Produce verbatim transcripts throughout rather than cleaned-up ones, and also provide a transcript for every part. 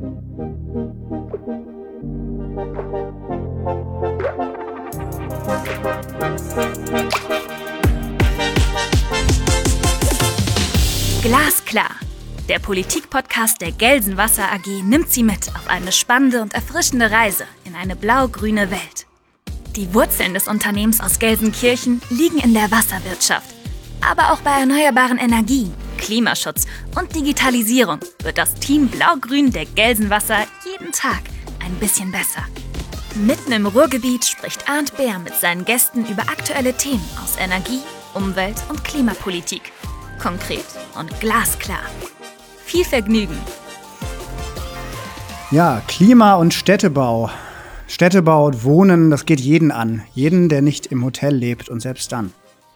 Glasklar. Der Politik-Podcast der Gelsenwasser A G nimmt Sie mit auf eine spannende und erfrischende Reise in eine blau-grüne Welt. Die Wurzeln des Unternehmens aus Gelsenkirchen liegen in der Wasserwirtschaft. Aber auch bei erneuerbaren Energien, Klimaschutz und Digitalisierung wird das Team Blau-Grün der Gelsenwasser jeden Tag ein bisschen besser. Mitten im Ruhrgebiet spricht Arndt Bär mit seinen Gästen über aktuelle Themen aus Energie, Umwelt und Klimapolitik. Konkret und glasklar. Viel Vergnügen! Ja, Klima- und Städtebau. Städtebau und Wohnen, das geht jeden an. Jeden, der nicht im Hotel lebt und selbst dann.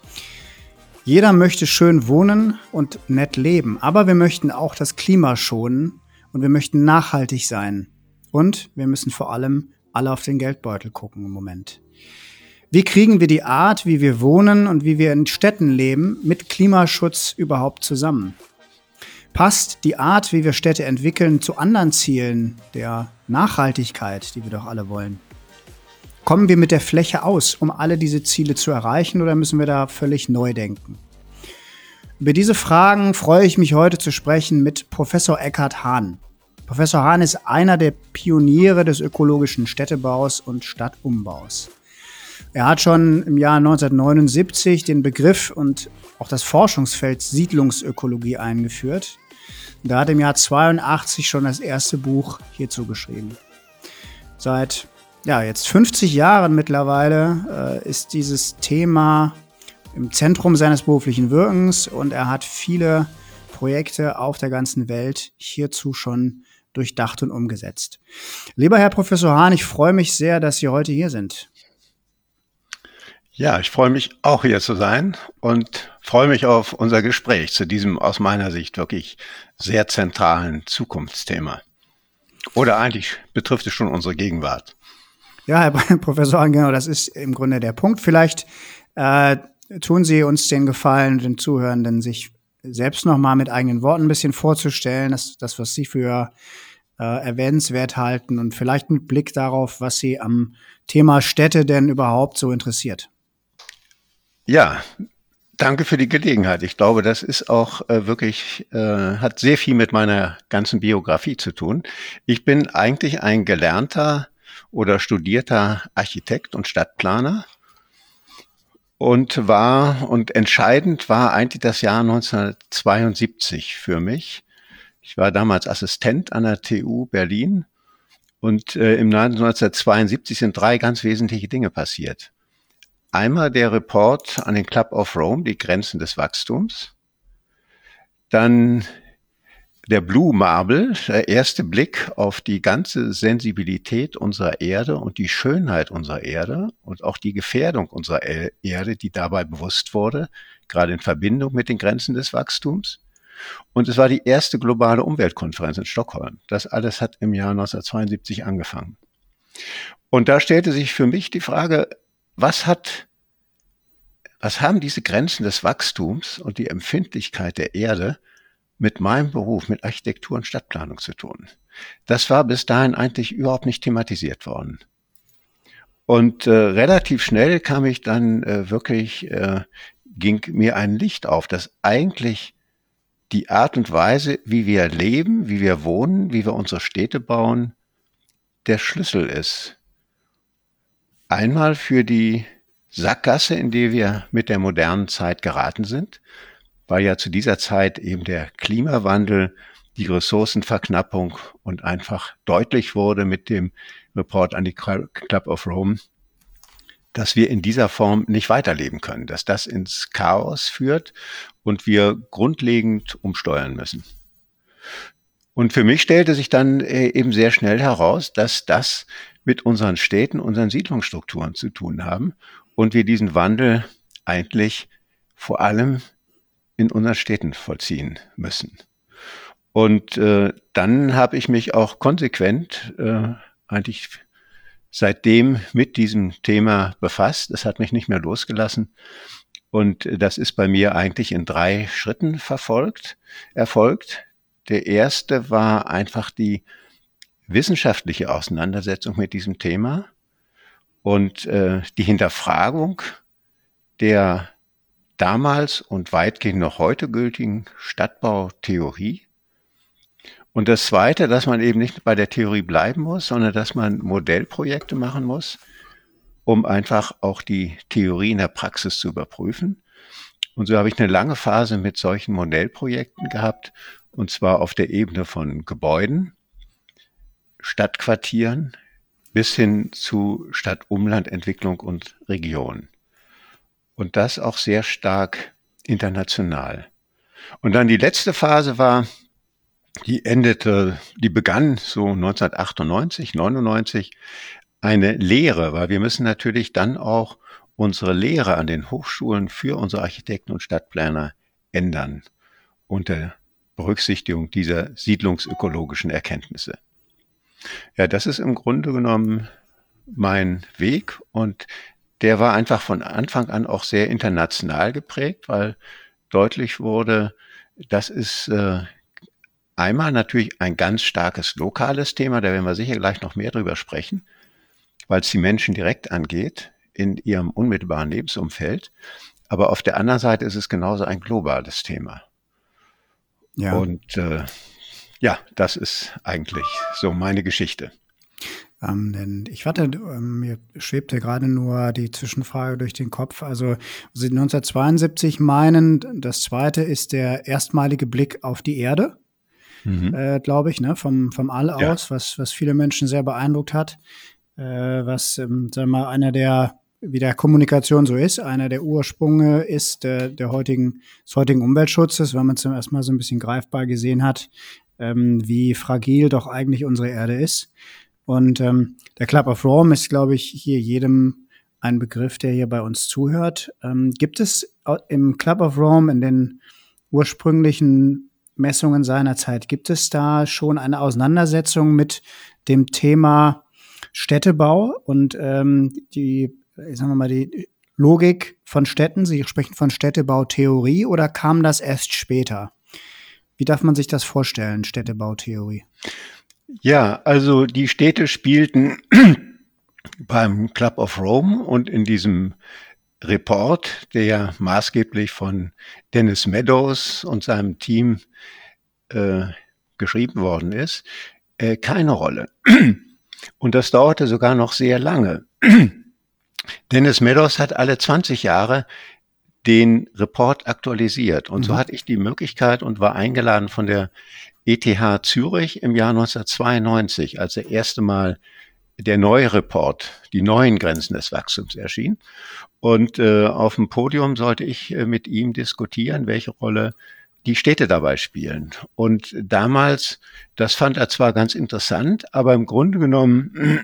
Jeder möchte schön wohnen und nett leben, aber wir möchten auch das Klima schonen und wir möchten nachhaltig sein. Und wir müssen vor allem alle auf den Geldbeutel gucken im Moment. Wie kriegen wir die Art, wie wir wohnen und wie wir in Städten leben, mit Klimaschutz überhaupt zusammen? Passt die Art, wie wir Städte entwickeln, zu anderen Zielen der Nachhaltigkeit, die wir doch alle wollen? Kommen wir mit der Fläche aus, um alle diese Ziele zu erreichen, oder müssen wir da völlig neu denken? Über diese Fragen freue ich mich heute zu sprechen mit Professor Eckhard Hahn. Professor Hahn ist einer der Pioniere des ökologischen Städtebaus und Stadtumbaus. Er hat schon im Jahr neunzehnhundertneunundsiebzig den Begriff und auch das Forschungsfeld Siedlungsökologie eingeführt. Und er hat im Jahr zweiundachtzig schon das erste Buch hierzu geschrieben. Seit ja, jetzt fünfzig Jahren mittlerweile äh, ist dieses Thema im Zentrum seines beruflichen Wirkens und er hat viele Projekte auf der ganzen Welt hierzu schon durchdacht und umgesetzt. Lieber Herr Professor Hahn, ich freue mich sehr, dass Sie heute hier sind. Ja, ich freue mich auch hier zu sein und freue mich auf unser Gespräch zu diesem aus meiner Sicht wirklich sehr zentralen Zukunftsthema. Oder eigentlich betrifft es schon unsere Gegenwart. Ja, Herr Professor Hahn, genau, das ist im Grunde der Punkt. Vielleicht äh, tun Sie uns den Gefallen, den Zuhörenden, sich selbst nochmal mit eigenen Worten ein bisschen vorzustellen, das, das was Sie für äh, erwähnenswert halten und vielleicht mit Blick darauf, was Sie am Thema Städte denn überhaupt so interessiert. Ja, danke für die Gelegenheit. Ich glaube, das ist auch äh, wirklich, äh, hat sehr viel mit meiner ganzen Biografie zu tun. Ich bin eigentlich ein gelernter oder studierter Architekt und Stadtplaner und war, und entscheidend war eigentlich das Jahr neunzehnhundertzweiundsiebzig für mich. Ich war damals Assistent an der T U Berlin und äh, im neunzehnhundertzweiundsiebzig sind drei ganz wesentliche Dinge passiert. Einmal der Report an den Club of Rome, die Grenzen des Wachstums. Dann der Blue Marble, der erste Blick auf die ganze Sensibilität unserer Erde und die Schönheit unserer Erde und auch die Gefährdung unserer Erde, die dabei bewusst wurde, gerade in Verbindung mit den Grenzen des Wachstums. Und es war die erste globale Umweltkonferenz in Stockholm. Das alles hat im Jahr neunzehnhundertzweiundsiebzig angefangen. Und da stellte sich für mich die Frage, Was hat, was haben diese Grenzen des Wachstums und die Empfindlichkeit der Erde mit meinem Beruf, mit Architektur und Stadtplanung zu tun? Das war bis dahin eigentlich überhaupt nicht thematisiert worden. Und äh, relativ schnell kam ich dann äh, wirklich, äh, ging mir ein Licht auf, dass eigentlich die Art und Weise, wie wir leben, wie wir wohnen, wie wir unsere Städte bauen, der Schlüssel ist. Einmal für die Sackgasse, in die wir mit der modernen Zeit geraten sind, weil ja zu dieser Zeit eben der Klimawandel, die Ressourcenverknappung und einfach deutlich wurde mit dem Report an die Club of Rome, dass wir in dieser Form nicht weiterleben können, dass das ins Chaos führt und wir grundlegend umsteuern müssen. Und für mich stellte sich dann eben sehr schnell heraus, dass das mit unseren Städten, unseren Siedlungsstrukturen zu tun haben und wir diesen Wandel eigentlich vor allem in unseren Städten vollziehen müssen. Und äh, dann habe ich mich auch konsequent äh, eigentlich seitdem mit diesem Thema befasst. Es hat mich nicht mehr losgelassen. Und das ist bei mir eigentlich in drei Schritten verfolgt, erfolgt. Der erste war einfach die wissenschaftliche Auseinandersetzung mit diesem Thema und äh, die Hinterfragung der damals und weitgehend noch heute gültigen Stadtbautheorie. Und das Zweite, dass man eben nicht bei der Theorie bleiben muss, sondern dass man Modellprojekte machen muss, um einfach auch die Theorie in der Praxis zu überprüfen. Und so habe ich eine lange Phase mit solchen Modellprojekten gehabt, und zwar auf der Ebene von Gebäuden, Stadtquartieren bis hin zu Stadt-Umland-Entwicklung und Region. Und das auch sehr stark international. Und dann die letzte Phase war, die endete, die begann so neunzehnhundertachtundneunzig, neunundneunzig, eine Lehre, weil wir müssen natürlich dann auch unsere Lehre an den Hochschulen für unsere Architekten und Stadtplaner ändern unter Berücksichtigung dieser siedlungsökologischen Erkenntnisse. Ja, das ist im Grunde genommen mein Weg, und der war einfach von Anfang an auch sehr international geprägt, weil deutlich wurde, das ist äh, einmal natürlich ein ganz starkes lokales Thema, da werden wir sicher gleich noch mehr drüber sprechen, weil es die Menschen direkt angeht in ihrem unmittelbaren Lebensumfeld. Aber auf der anderen Seite ist es genauso ein globales Thema. Ja. Und äh, ja, das ist eigentlich so meine Geschichte. Ähm, denn ich warte, ähm, mir schwebte gerade nur die Zwischenfrage durch den Kopf. Also Sie neunzehnhundertzweiundsiebzig meinen, das zweite ist der erstmalige Blick auf die Erde, mhm. äh, glaube ich, ne, vom, vom All aus, ja. was, was viele Menschen sehr beeindruckt hat, äh, was, ähm, sagen wir mal, einer der, wie der Kommunikation so ist, einer der Ursprünge ist der, der heutigen, des heutigen Umweltschutzes, weil man zum ersten Mal so ein bisschen greifbar gesehen hat, ähm, wie fragil doch eigentlich unsere Erde ist. Und ähm, der Club of Rome ist, glaube ich, hier jedem ein Begriff, der hier bei uns zuhört. Ähm, gibt es im Club of Rome, in den ursprünglichen Messungen seiner Zeit, gibt es da schon eine Auseinandersetzung mit dem Thema Städtebau und ähm, die, sagen wir mal, die Logik von Städten? Sie sprechen von Städtebautheorie, oder kam das erst später? Wie darf man sich das vorstellen, Städtebautheorie? Ja, also die Städte spielten beim Club of Rome und in diesem Report, der ja maßgeblich von Dennis Meadows und seinem Team äh, geschrieben worden ist, äh, keine Rolle. Und das dauerte sogar noch sehr lange. Dennis Meadows hat alle zwanzig Jahre den Report aktualisiert. Und mhm. so hatte ich die Möglichkeit und war eingeladen von der E T H Zürich im Jahr neunzehnhundertzweiundneunzig, als der erste Mal der neue Report, die neuen Grenzen des Wachstums erschien. Und äh, auf dem Podium sollte ich äh, mit ihm diskutieren, welche Rolle die Städte dabei spielen. Und damals, das fand er zwar ganz interessant, aber im Grunde genommen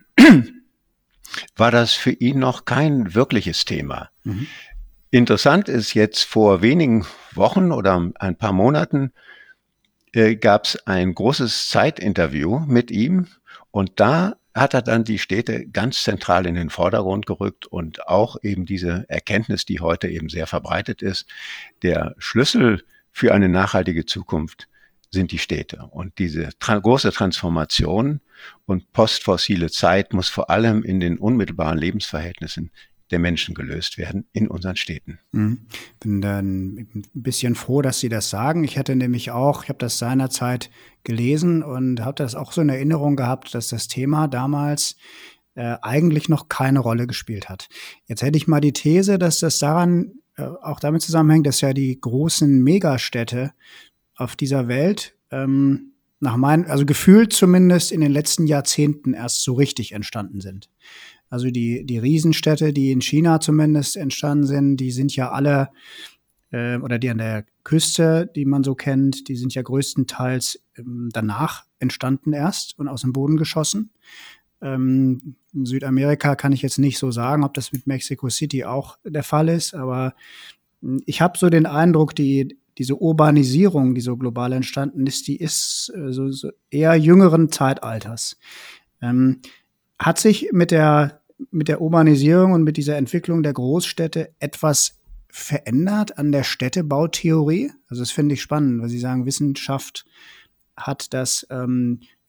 war das für ihn noch kein wirkliches Thema. Mhm. Interessant ist jetzt, vor wenigen Wochen oder ein paar Monaten äh, gab es ein großes Zeitinterview mit ihm, und da hat er dann die Städte ganz zentral in den Vordergrund gerückt und auch eben diese Erkenntnis, die heute eben sehr verbreitet ist, der Schlüssel für eine nachhaltige Zukunft sind die Städte. Und diese tra- große Transformation und postfossile Zeit muss vor allem in den unmittelbaren Lebensverhältnissen der Menschen gelöst werden in unseren Städten. Mhm. Bin dann ein bisschen froh, dass Sie das sagen. Ich hätte nämlich auch, ich habe das seinerzeit gelesen und habe das auch so in Erinnerung gehabt, dass das Thema damals äh, eigentlich noch keine Rolle gespielt hat. Jetzt hätte ich mal die These, dass das daran äh, auch damit zusammenhängt, dass ja die großen Megastädte auf dieser Welt ähm, nach meinen, also gefühlt zumindest in den letzten Jahrzehnten erst so richtig entstanden sind. Also die, die Riesenstädte, die in China zumindest entstanden sind, die sind ja alle, äh, oder die an der Küste, die man so kennt, die sind ja größtenteils ähm, danach entstanden erst und aus dem Boden geschossen. Ähm, in Südamerika kann ich jetzt nicht so sagen, ob das mit Mexico City auch der Fall ist, aber ich habe so den Eindruck, die diese Urbanisierung, die so global entstanden ist, die ist äh, so, so eher jüngeren Zeitalters. Ähm, hat sich mit der mit der Urbanisierung und mit dieser Entwicklung der Großstädte etwas verändert an der Städtebautheorie? Also das finde ich spannend, weil Sie sagen, Wissenschaft hat das, ähm,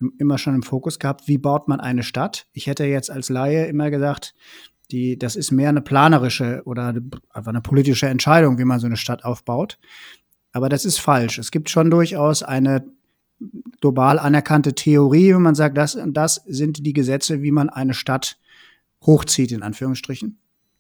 immer schon im Fokus gehabt. Wie baut man eine Stadt? Ich hätte jetzt als Laie immer gesagt, die, das ist mehr eine planerische oder einfach eine politische Entscheidung, wie man so eine Stadt aufbaut. Aber das ist falsch. Es gibt schon durchaus eine global anerkannte Theorie, wenn man sagt, das und das sind die Gesetze, wie man eine Stadt hochzieht, in Anführungsstrichen.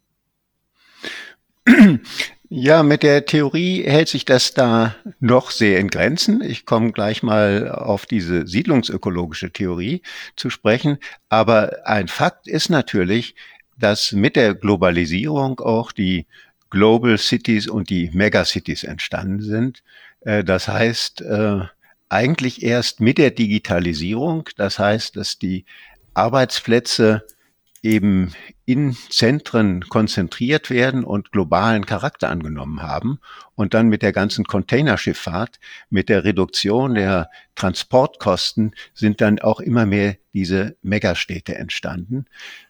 Ja, mit der Theorie hält sich das da noch sehr in Grenzen. Ich komme gleich mal auf diese siedlungsökologische Theorie zu sprechen. Aber ein Fakt ist natürlich, dass mit der Globalisierung auch die Global Cities und die Megacities entstanden sind. Das heißt, eigentlich erst mit der Digitalisierung. Das heißt, dass die Arbeitsplätze eben in Zentren konzentriert werden und globalen Charakter angenommen haben und dann mit der ganzen Containerschifffahrt, mit der Reduktion der Transportkosten sind dann auch immer mehr diese Megastädte entstanden.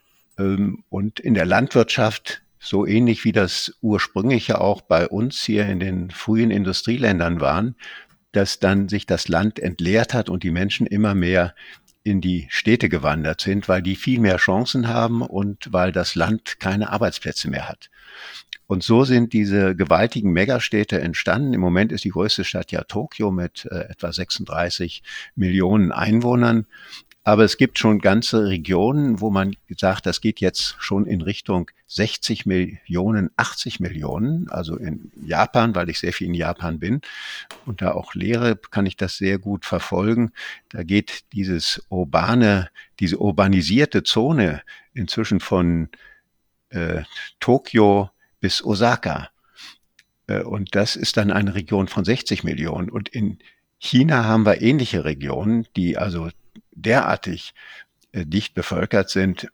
Und in der Landwirtschaft, so ähnlich wie das ursprünglich ja auch bei uns hier in den frühen Industrieländern waren, dass dann sich das Land entleert hat und die Menschen immer mehr in die Städte gewandert sind, weil die viel mehr Chancen haben und weil das Land keine Arbeitsplätze mehr hat. Und so sind diese gewaltigen Megastädte entstanden. Im Moment ist die größte Stadt ja Tokio mit äh, etwa sechsunddreißig Millionen Einwohnern. Aber es gibt schon ganze Regionen, wo man sagt, das geht jetzt schon in Richtung sechzig Millionen, achtzig Millionen. Also in Japan, weil ich sehr viel in Japan bin und da auch lehre, kann ich das sehr gut verfolgen. Da geht dieses urbane, diese urbanisierte Zone inzwischen von äh, Tokio bis Osaka. Äh, und das ist dann eine Region von sechzig Millionen. Und in China haben wir ähnliche Regionen, die also derartig äh, dicht bevölkert sind.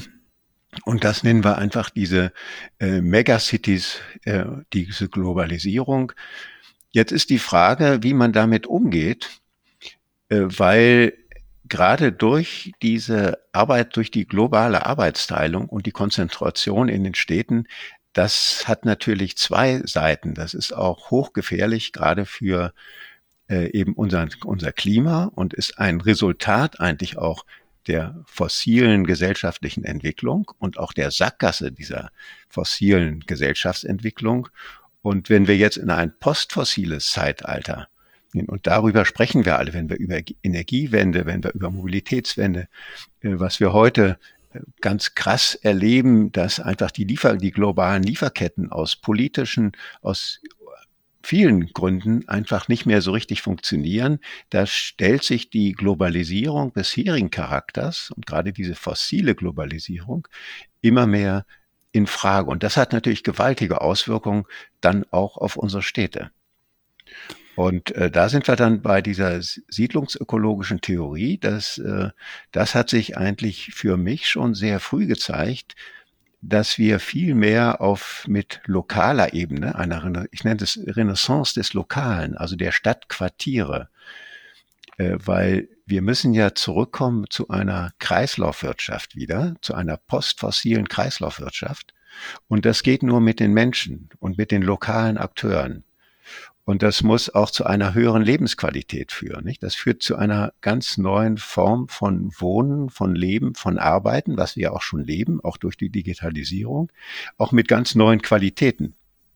Und das nennen wir einfach diese äh, Megacities, äh, diese Globalisierung. Jetzt ist die Frage, wie man damit umgeht, äh, weil gerade durch diese Arbeit, durch die globale Arbeitsteilung und die Konzentration in den Städten, das hat natürlich zwei Seiten. Das ist auch hochgefährlich, gerade für eben unser, unser Klima und ist ein Resultat eigentlich auch der fossilen gesellschaftlichen Entwicklung und auch der Sackgasse dieser fossilen Gesellschaftsentwicklung. Und wenn wir jetzt in ein postfossiles Zeitalter gehen, und darüber sprechen wir alle, wenn wir über Energiewende, wenn wir über Mobilitätswende, was wir heute ganz krass erleben, dass einfach die Liefer, die globalen Lieferketten aus politischen, aus vielen Gründen einfach nicht mehr so richtig funktionieren. Da stellt sich die Globalisierung bisherigen Charakters und gerade diese fossile Globalisierung immer mehr in Frage. Und das hat natürlich gewaltige Auswirkungen dann auch auf unsere Städte. Und äh, da sind wir dann bei dieser siedlungsökologischen Theorie. Das, äh, das hat sich eigentlich für mich schon sehr früh gezeigt, dass wir viel mehr auf mit lokaler Ebene, einer, ich nenne es Renaissance des Lokalen, also der Stadtquartiere, äh, weil wir müssen ja zurückkommen zu einer Kreislaufwirtschaft wieder, zu einer postfossilen Kreislaufwirtschaft. Und das geht nur mit den Menschen und mit den lokalen Akteuren. Und das muss auch zu einer höheren Lebensqualität führen, nicht? Das führt zu einer ganz neuen Form von Wohnen, von Leben, von Arbeiten, was wir auch schon leben, auch durch die Digitalisierung, auch mit ganz neuen Qualitäten.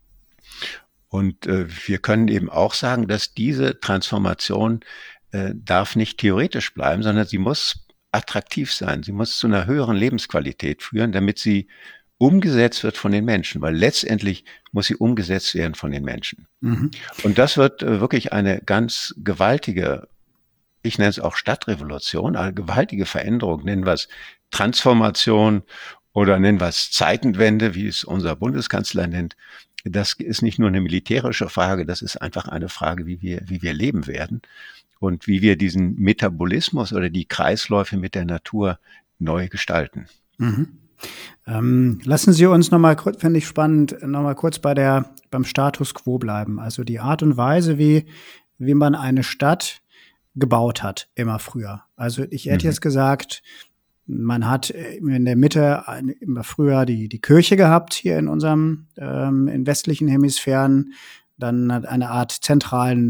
Und äh, wir können eben auch sagen, dass diese Transformation äh, darf nicht theoretisch bleiben, sondern sie muss attraktiv sein. Sie muss zu einer höheren Lebensqualität führen, damit sie umgesetzt wird von den Menschen, weil letztendlich muss sie umgesetzt werden von den Menschen. Mhm. Und das wird äh, wirklich eine ganz gewaltige, ich nenne es auch Stadtrevolution, eine gewaltige Veränderung, nennen wir es Transformation oder nennen wir es Zeitenwende, wie es unser Bundeskanzler nennt. Das ist nicht nur eine militärische Frage, das ist einfach eine Frage, wie wir, wie wir leben werden und wie wir diesen Metabolismus oder die Kreisläufe mit der Natur neu gestalten. Mhm. Ähm, lassen Sie uns nochmal, finde ich spannend, nochmal kurz bei der, beim Status quo bleiben. Also die Art und Weise, wie, wie man eine Stadt gebaut hat, immer früher. Also ich hätte mhm. jetzt gesagt, man hat in der Mitte immer früher die, die Kirche gehabt, hier in unserem, ähm, in westlichen Hemisphären, dann eine Art zentralen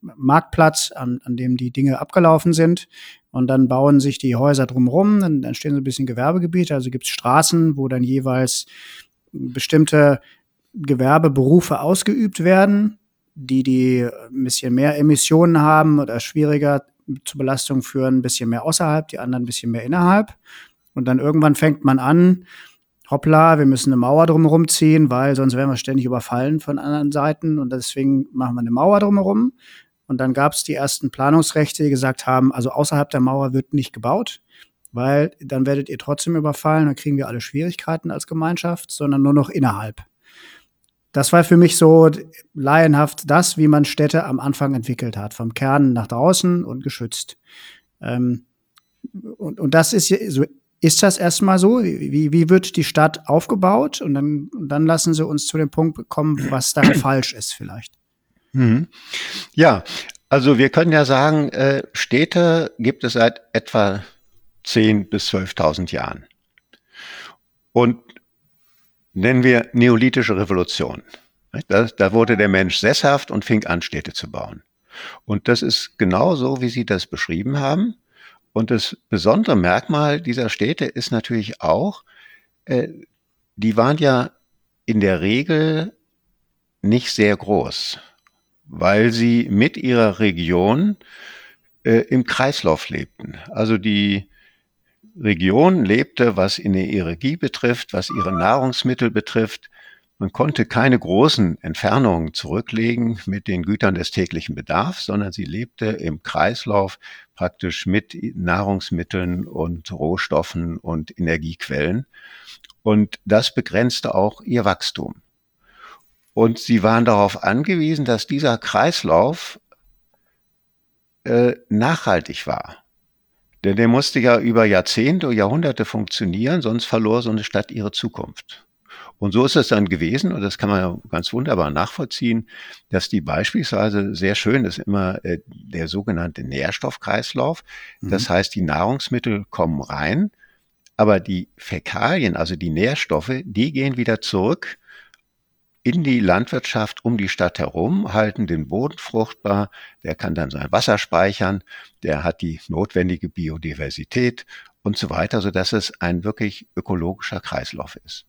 Marktplatz, an, an dem die Dinge abgelaufen sind. Und dann bauen sich die Häuser drumherum, dann entstehen so ein bisschen Gewerbegebiete, also gibt es Straßen, wo dann jeweils bestimmte Gewerbeberufe ausgeübt werden, die, die ein bisschen mehr Emissionen haben oder schwieriger zur Belastung führen, ein bisschen mehr außerhalb, die anderen ein bisschen mehr innerhalb. Und dann irgendwann fängt man an, hoppla, wir müssen eine Mauer drumherum ziehen, weil sonst werden wir ständig überfallen von anderen Seiten und deswegen machen wir eine Mauer drumherum. Und dann gab es die ersten Planungsrechte, die gesagt haben, also außerhalb der Mauer wird nicht gebaut, weil dann werdet ihr trotzdem überfallen, dann kriegen wir alle Schwierigkeiten als Gemeinschaft, sondern nur noch innerhalb. Das war für mich so laienhaft das, wie man Städte am Anfang entwickelt hat, vom Kern nach draußen und geschützt. Ähm, und, und das ist so. Ist das erstmal so? Wie, wie wird die Stadt aufgebaut? Und dann, und dann lassen Sie uns zu dem Punkt kommen, was da falsch ist vielleicht. Mhm. Ja, also wir können ja sagen, äh, Städte gibt es seit etwa zehntausend bis zwölftausend Jahren. Und nennen wir neolithische Revolution. Da, da wurde der Mensch sesshaft und fing an, Städte zu bauen. Und das ist genau so, wie Sie das beschrieben haben. Und das besondere Merkmal dieser Städte ist natürlich auch, äh, die waren ja in der Regel nicht sehr groß, weil sie mit ihrer Region äh, im Kreislauf lebten. Also die Region lebte, was ihre Energie betrifft, was ihre Nahrungsmittel betrifft. Man konnte keine großen Entfernungen zurücklegen mit den Gütern des täglichen Bedarfs, sondern sie lebte im Kreislauf praktisch mit Nahrungsmitteln und Rohstoffen und Energiequellen. Und das begrenzte auch ihr Wachstum. Und sie waren darauf angewiesen, dass dieser Kreislauf äh, nachhaltig war. Denn der musste ja über Jahrzehnte, Jahrhunderte funktionieren, sonst verlor so eine Stadt ihre Zukunft. Und so ist es dann gewesen, und das kann man ja ganz wunderbar nachvollziehen, dass die beispielsweise, sehr schön ist immer äh, der sogenannte Nährstoffkreislauf. Mhm. Das heißt, die Nahrungsmittel kommen rein, aber die Fäkalien, also die Nährstoffe, die gehen wieder zurück in die Landwirtschaft um die Stadt herum, halten den Boden fruchtbar, der kann dann sein Wasser speichern, der hat die notwendige Biodiversität und so weiter, sodass es ein wirklich ökologischer Kreislauf ist.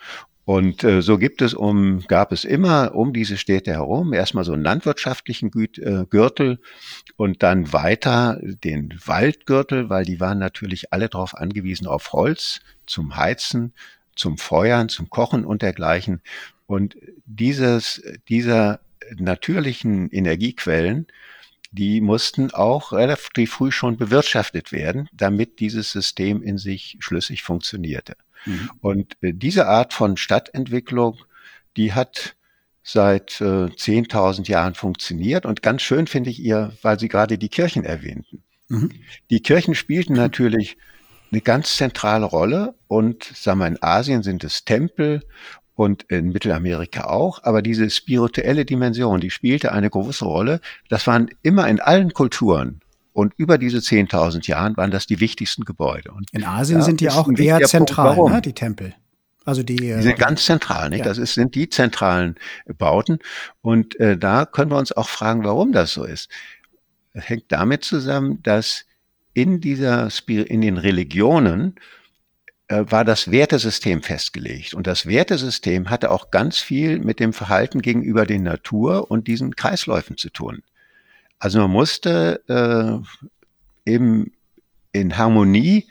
Und äh, so gibt es um, gab es immer um diese Städte herum erstmal so einen landwirtschaftlichen Güt, äh, Gürtel und dann weiter den Waldgürtel, weil die waren natürlich alle darauf angewiesen auf Holz zum Heizen, zum Feuern, zum Kochen und dergleichen. Und dieses, dieser natürlichen Energiequellen, die mussten auch relativ früh schon bewirtschaftet werden, damit dieses System in sich schlüssig funktionierte. Mhm. Und äh, diese Art von Stadtentwicklung, die hat seit äh, zehntausend Jahren funktioniert. Und ganz schön finde ich ihr, weil Sie gerade die Kirchen erwähnten. Mhm. Die Kirchen spielten natürlich eine ganz zentrale Rolle. Und sagen wir, in Asien sind es Tempel und in Mittelamerika auch. Aber diese spirituelle Dimension, die spielte eine große Rolle. Das waren immer in allen Kulturen. Und über diese zehntausend Jahren waren das die wichtigsten Gebäude. Und in Asien sind die auch eher zentral, ne, die Tempel. Also die, die sind ganz zentral, nicht? Ja. Das ist, sind die zentralen Bauten. Und äh, da können wir uns auch fragen, warum das so ist. Das hängt damit zusammen, dass in dieser, in den Religionen äh, war das Wertesystem festgelegt. Und das Wertesystem hatte auch ganz viel mit dem Verhalten gegenüber der Natur und diesen Kreisläufen zu tun. Also man musste äh, eben in Harmonie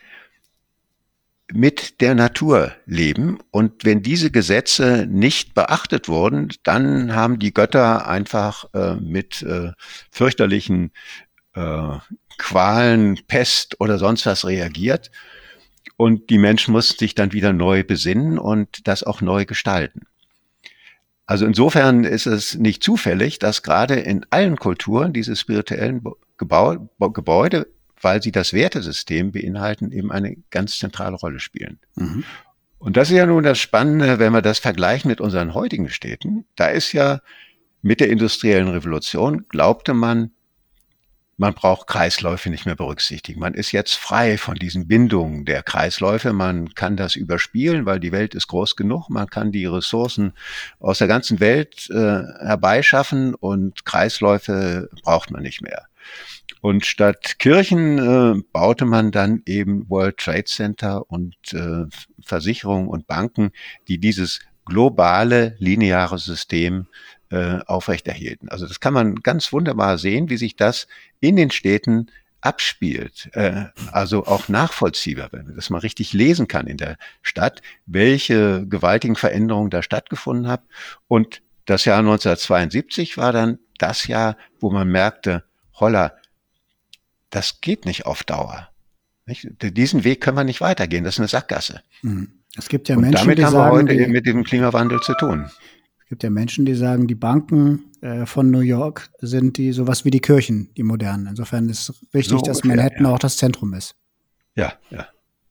mit der Natur leben. Und wenn diese Gesetze nicht beachtet wurden, dann haben die Götter einfach äh, mit äh, fürchterlichen äh, Qualen, Pest oder sonst was reagiert. Und die Menschen mussten sich dann wieder neu besinnen und das auch neu gestalten. Also insofern ist es nicht zufällig, dass gerade in allen Kulturen diese spirituellen Gebau- Gebäude, weil sie das Wertesystem beinhalten, eben eine ganz zentrale Rolle spielen. Mhm. Und das ist ja nun das Spannende, wenn wir das vergleichen mit unseren heutigen Städten. Da ist ja mit der industriellen Revolution, glaubte man, Man braucht Kreisläufe nicht mehr berücksichtigen. Man ist jetzt frei von diesen Bindungen der Kreisläufe. Man kann das überspielen, weil die Welt ist groß genug. Man kann die Ressourcen aus der ganzen Welt äh, herbeischaffen und Kreisläufe braucht man nicht mehr. Und statt Kirchen äh, baute man dann eben World Trade Center und äh, Versicherungen und Banken, die dieses globale, lineare System äh, aufrechterhielten. Also das kann man ganz wunderbar sehen, wie sich das in den Städten abspielt. Äh, also auch nachvollziehbar, wenn man das mal richtig lesen kann in der Stadt, welche gewaltigen Veränderungen da stattgefunden haben. Und das Jahr neunzehnhundertzweiundsiebzig war dann das Jahr, wo man merkte, holla, das geht nicht auf Dauer. Nicht? Diesen Weg können wir nicht weitergehen. Das ist eine Sackgasse. Es gibt ja Und Menschen, damit die haben sagen, wir heute die, eben mit dem Klimawandel zu tun. es gibt ja Menschen, die sagen, die Banken äh, von New York sind die sowas wie die Kirchen, die modernen. Insofern ist es richtig, So dass ungefähr, Manhattan ja. auch das Zentrum ist. Ja, ja.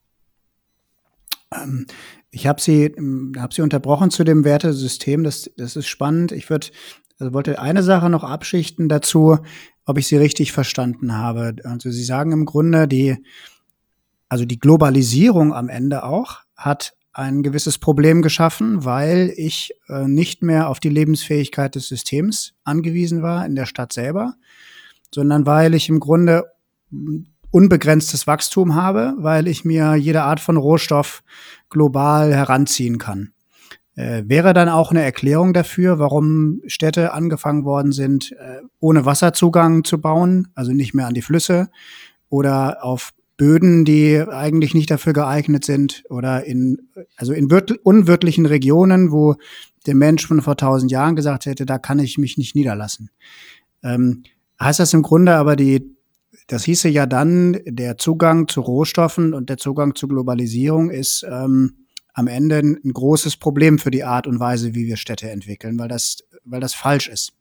Ähm, ich habe Sie, ähm, hab Sie unterbrochen zu dem Wertesystem. Das, das ist spannend. Ich würde, also wollte eine Sache noch abschichten dazu, ob ich Sie richtig verstanden habe. Also Sie sagen im Grunde, die, also die Globalisierung am Ende auch hat ein gewisses Problem geschaffen, weil ich äh, nicht mehr auf die Lebensfähigkeit des Systems angewiesen war in der Stadt selber, sondern weil ich im Grunde unbegrenztes Wachstum habe, weil ich mir jede Art von Rohstoff global heranziehen kann. Äh, wäre dann auch eine Erklärung dafür, warum Städte angefangen worden sind, äh, ohne Wasserzugang zu bauen, also nicht mehr an die Flüsse oder auf Böden, die eigentlich nicht dafür geeignet sind oder in, also in unwirtlichen Regionen, wo der Mensch von vor tausend Jahren gesagt hätte, da kann ich mich nicht niederlassen. Ähm, heißt das im Grunde aber die, das hieße ja dann, der Zugang zu Rohstoffen und der Zugang zur Globalisierung ist ähm, am Ende ein großes Problem für die Art und Weise, wie wir Städte entwickeln, weil das, weil das falsch ist.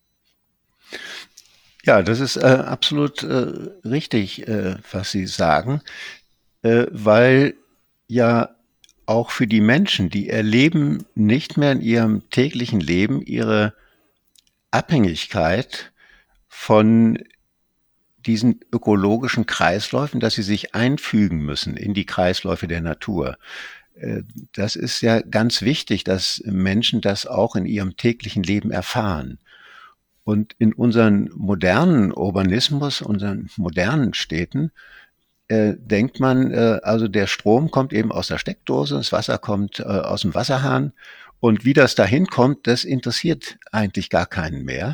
Ja, das ist äh, absolut äh, richtig, äh, was Sie sagen, äh, weil ja auch für die Menschen, die erleben nicht mehr in ihrem täglichen Leben ihre Abhängigkeit von diesen ökologischen Kreisläufen, dass sie sich einfügen müssen in die Kreisläufe der Natur. Äh, Das ist ja ganz wichtig, dass Menschen das auch in ihrem täglichen Leben erfahren. Und in unseren modernen Urbanismus, unseren modernen Städten, äh, denkt man, äh, also der Strom kommt eben aus der Steckdose, das Wasser kommt äh, aus dem Wasserhahn. Und wie das dahin kommt, das interessiert eigentlich gar keinen mehr.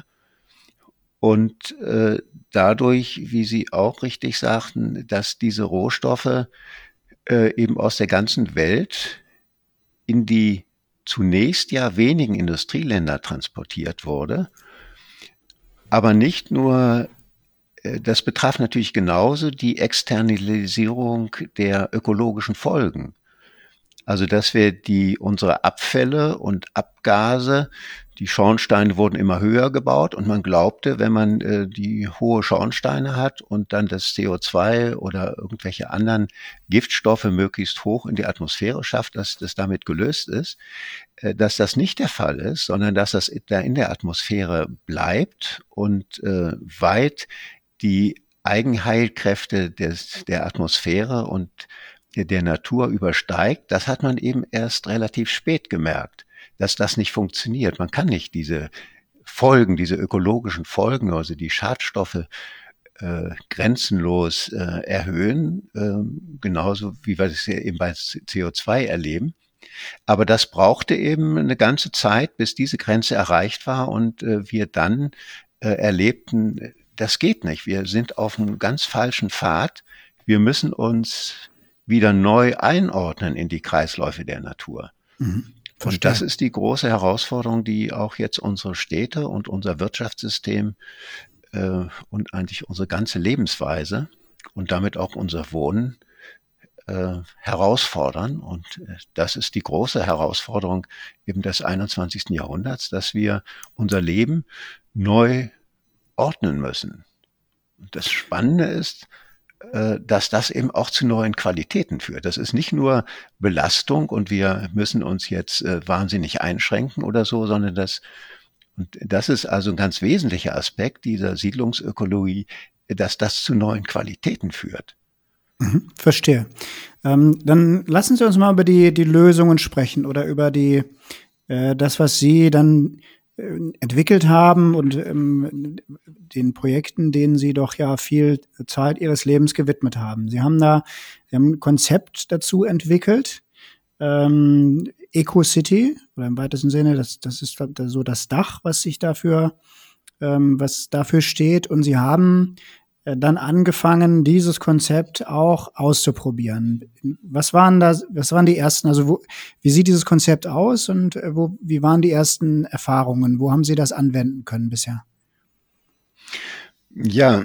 Und äh, dadurch, wie Sie auch richtig sagten, dass diese Rohstoffe äh, eben aus der ganzen Welt in die zunächst ja wenigen Industrieländer transportiert wurde, aber nicht nur, äh, das betraf natürlich genauso die Externalisierung der ökologischen Folgen. Also, dass wir die unsere Abfälle und Abgase, die Schornsteine wurden immer höher gebaut und man glaubte, wenn man äh, die hohe Schornsteine hat und dann das C O zwei oder irgendwelche anderen Giftstoffe möglichst hoch in die Atmosphäre schafft, dass das damit gelöst ist, äh, dass das nicht der Fall ist, sondern dass das da in der Atmosphäre bleibt und äh, weit die Eigenheilkräfte des, der Atmosphäre und der Natur übersteigt. Das hat man eben erst relativ spät gemerkt, dass das nicht funktioniert. Man kann nicht diese Folgen, diese ökologischen Folgen, also die Schadstoffe äh, grenzenlos äh, erhöhen, äh, genauso wie wir das ja eben bei C O zwei erleben. Aber das brauchte eben eine ganze Zeit, bis diese Grenze erreicht war und äh, wir dann äh, erlebten, das geht nicht. Wir sind auf einem ganz falschen Pfad. Wir müssen uns wieder neu einordnen in die Kreisläufe der Natur. Mhm. Und das ist die große Herausforderung, die auch jetzt unsere Städte und unser Wirtschaftssystem äh, und eigentlich unsere ganze Lebensweise und damit auch unser Wohnen äh, herausfordern. Und äh, das ist die große Herausforderung eben des einundzwanzigsten Jahrhunderts, dass wir unser Leben neu ordnen müssen. Und das Spannende ist, dass das eben auch zu neuen Qualitäten führt. Das ist nicht nur Belastung und wir müssen uns jetzt äh, wahnsinnig einschränken oder so, sondern das, und das ist also ein ganz wesentlicher Aspekt dieser Siedlungsökologie, dass das zu neuen Qualitäten führt. Mhm, verstehe. Ähm, dann lassen Sie uns mal über die, die Lösungen sprechen oder über die, äh, das, was Sie dann äh, entwickelt haben und ähm, den Projekten, denen Sie doch ja viel Zeit Ihres Lebens gewidmet haben. Sie haben da Sie haben ein Konzept dazu entwickelt, ähm, EcoCity, oder im weitesten Sinne, das, das ist so das Dach, was sich dafür, ähm, was dafür steht. Und Sie haben äh, dann angefangen, dieses Konzept auch auszuprobieren. Was waren da, was waren die ersten, also wo, wie sieht dieses Konzept aus und äh, wo, wie waren die ersten Erfahrungen? Wo haben Sie das anwenden können bisher? Ja,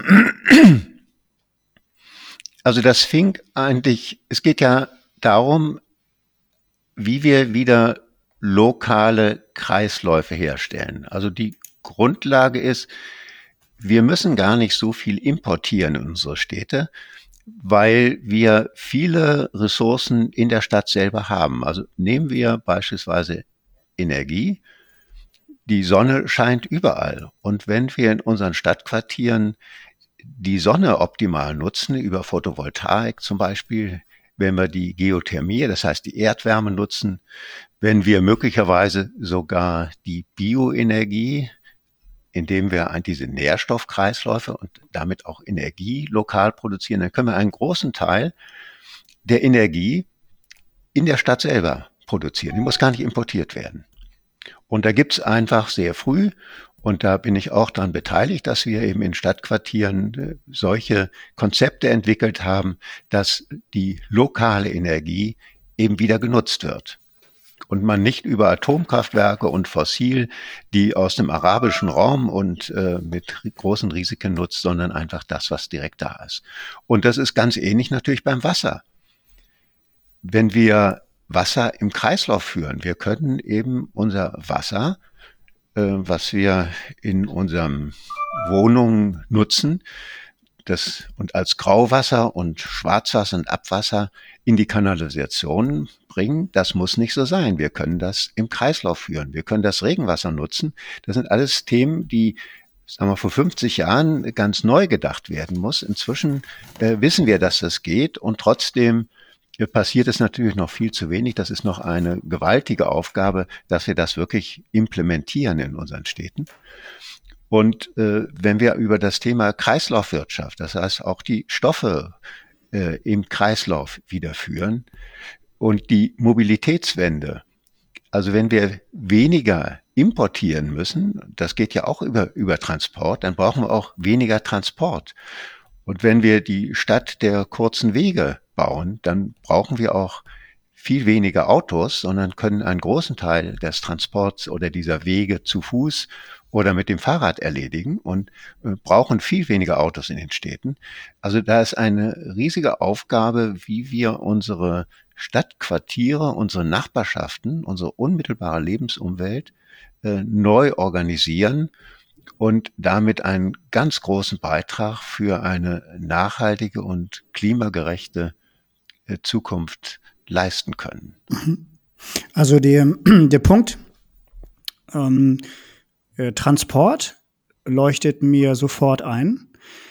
also das fing eigentlich, es geht ja darum, wie wir wieder lokale Kreisläufe herstellen. Also die Grundlage ist, wir müssen gar nicht so viel importieren in unsere Städte, weil wir viele Ressourcen in der Stadt selber haben. Also nehmen wir beispielsweise Energie. Die Sonne scheint überall. Und wenn wir in unseren Stadtquartieren die Sonne optimal nutzen, über Photovoltaik zum Beispiel, wenn wir die Geothermie, das heißt die Erdwärme nutzen, wenn wir möglicherweise sogar die Bioenergie, indem wir diese Nährstoffkreisläufe und damit auch Energie lokal produzieren, dann können wir einen großen Teil der Energie in der Stadt selber produzieren. Die muss gar nicht importiert werden. Und da gibt's einfach sehr früh, und da bin ich auch daran beteiligt, dass wir eben in Stadtquartieren solche Konzepte entwickelt haben, dass die lokale Energie eben wieder genutzt wird. Und man nicht über Atomkraftwerke und Fossil, die aus dem arabischen Raum und äh, mit großen Risiken nutzt, sondern einfach das, was direkt da ist. Und das ist ganz ähnlich natürlich beim Wasser. Wenn wir Wasser im Kreislauf führen, wir können eben unser Wasser, äh, was wir in unseren Wohnungen nutzen, das und als Grauwasser und Schwarzwasser und Abwasser in die Kanalisation bringen. Das muss nicht so sein. Wir können das im Kreislauf führen. Wir können das Regenwasser nutzen. Das sind alles Themen, die, sagen wir, vor fünfzig Jahren ganz neu gedacht werden muss. Inzwischen äh, wissen wir, dass das geht, und trotzdem äh, passiert es natürlich noch viel zu wenig. Das ist noch eine gewaltige Aufgabe, dass wir das wirklich implementieren in unseren Städten. Und äh, wenn wir über das Thema Kreislaufwirtschaft, das heißt auch die Stoffe äh, im Kreislauf wiederführen und die Mobilitätswende, also wenn wir weniger importieren müssen, das geht ja auch über, über Transport, dann brauchen wir auch weniger Transport. Und wenn wir die Stadt der kurzen Wege bauen, dann brauchen wir auch viel weniger Autos, sondern können einen großen Teil des Transports oder dieser Wege zu Fuß oder mit dem Fahrrad erledigen und äh, brauchen viel weniger Autos in den Städten. Also da ist eine riesige Aufgabe, wie wir unsere Stadtquartiere, unsere Nachbarschaften, unsere unmittelbare Lebensumwelt äh, neu organisieren und damit einen ganz großen Beitrag für eine nachhaltige und klimagerechte äh, Zukunft leisten können. Also der, der Punkt, ähm, äh, Transport leuchtet mir sofort ein,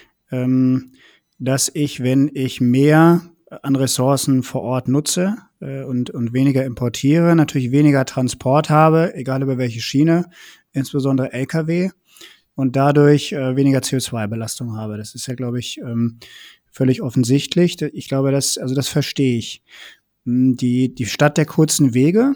ähm, dass ich, wenn ich mehr an Ressourcen vor Ort nutze äh, und, und weniger importiere, natürlich weniger Transport habe, egal über welche Schiene, insbesondere L K W, und dadurch äh, weniger C O zwei Belastung habe. Das ist ja, glaube ich, ähm, völlig offensichtlich. Ich glaube, das, also das verstehe ich. Die, die Stadt der kurzen Wege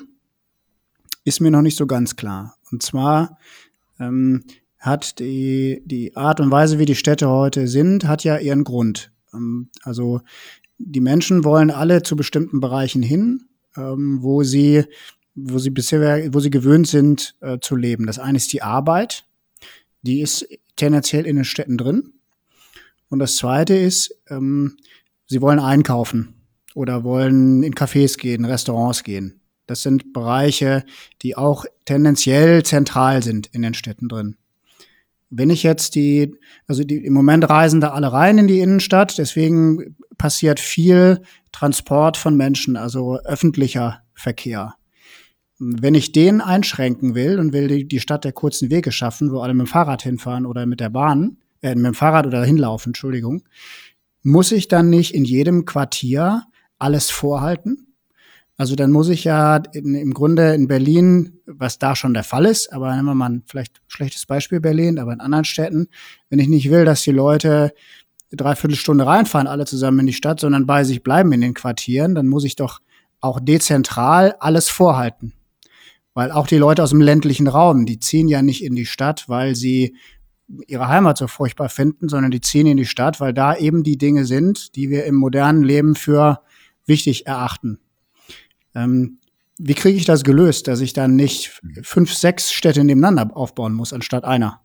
ist mir noch nicht so ganz klar. Und zwar ähm, hat die, die Art und Weise, wie die Städte heute sind, hat ja ihren Grund. Ähm, also die Menschen wollen alle zu bestimmten Bereichen hin, ähm, wo sie, wo sie bisher, wo sie gewöhnt sind äh, zu leben. Das eine ist die Arbeit, die ist tendenziell in den Städten drin. Und das zweite ist, ähm, sie wollen einkaufen oder wollen in Cafés gehen, Restaurants gehen. Das sind Bereiche, die auch tendenziell zentral sind in den Städten drin. Wenn ich jetzt die, also die, im Moment reisen da alle rein in die Innenstadt, deswegen passiert viel Transport von Menschen, also öffentlicher Verkehr. Wenn ich den einschränken will und will die, die Stadt der kurzen Wege schaffen, wo alle mit dem Fahrrad hinfahren oder mit der Bahn, äh, mit dem Fahrrad oder hinlaufen, Entschuldigung, muss ich dann nicht in jedem Quartier alles vorhalten? Also dann muss ich ja in, im Grunde in Berlin, was da schon der Fall ist, aber nehmen wir mal ein vielleicht schlechtes Beispiel Berlin, aber in anderen Städten, wenn ich nicht will, dass die Leute eine Dreiviertelstunde reinfahren, alle zusammen in die Stadt, sondern bei sich bleiben in den Quartieren, dann muss ich doch auch dezentral alles vorhalten. Weil auch die Leute aus dem ländlichen Raum, die ziehen ja nicht in die Stadt, weil sie ihre Heimat so furchtbar finden, sondern die ziehen in die Stadt, weil da eben die Dinge sind, die wir im modernen Leben für wichtig erachten. Ähm, wie kriege ich das gelöst, dass ich dann nicht fünf, sechs Städte nebeneinander aufbauen muss, anstatt einer?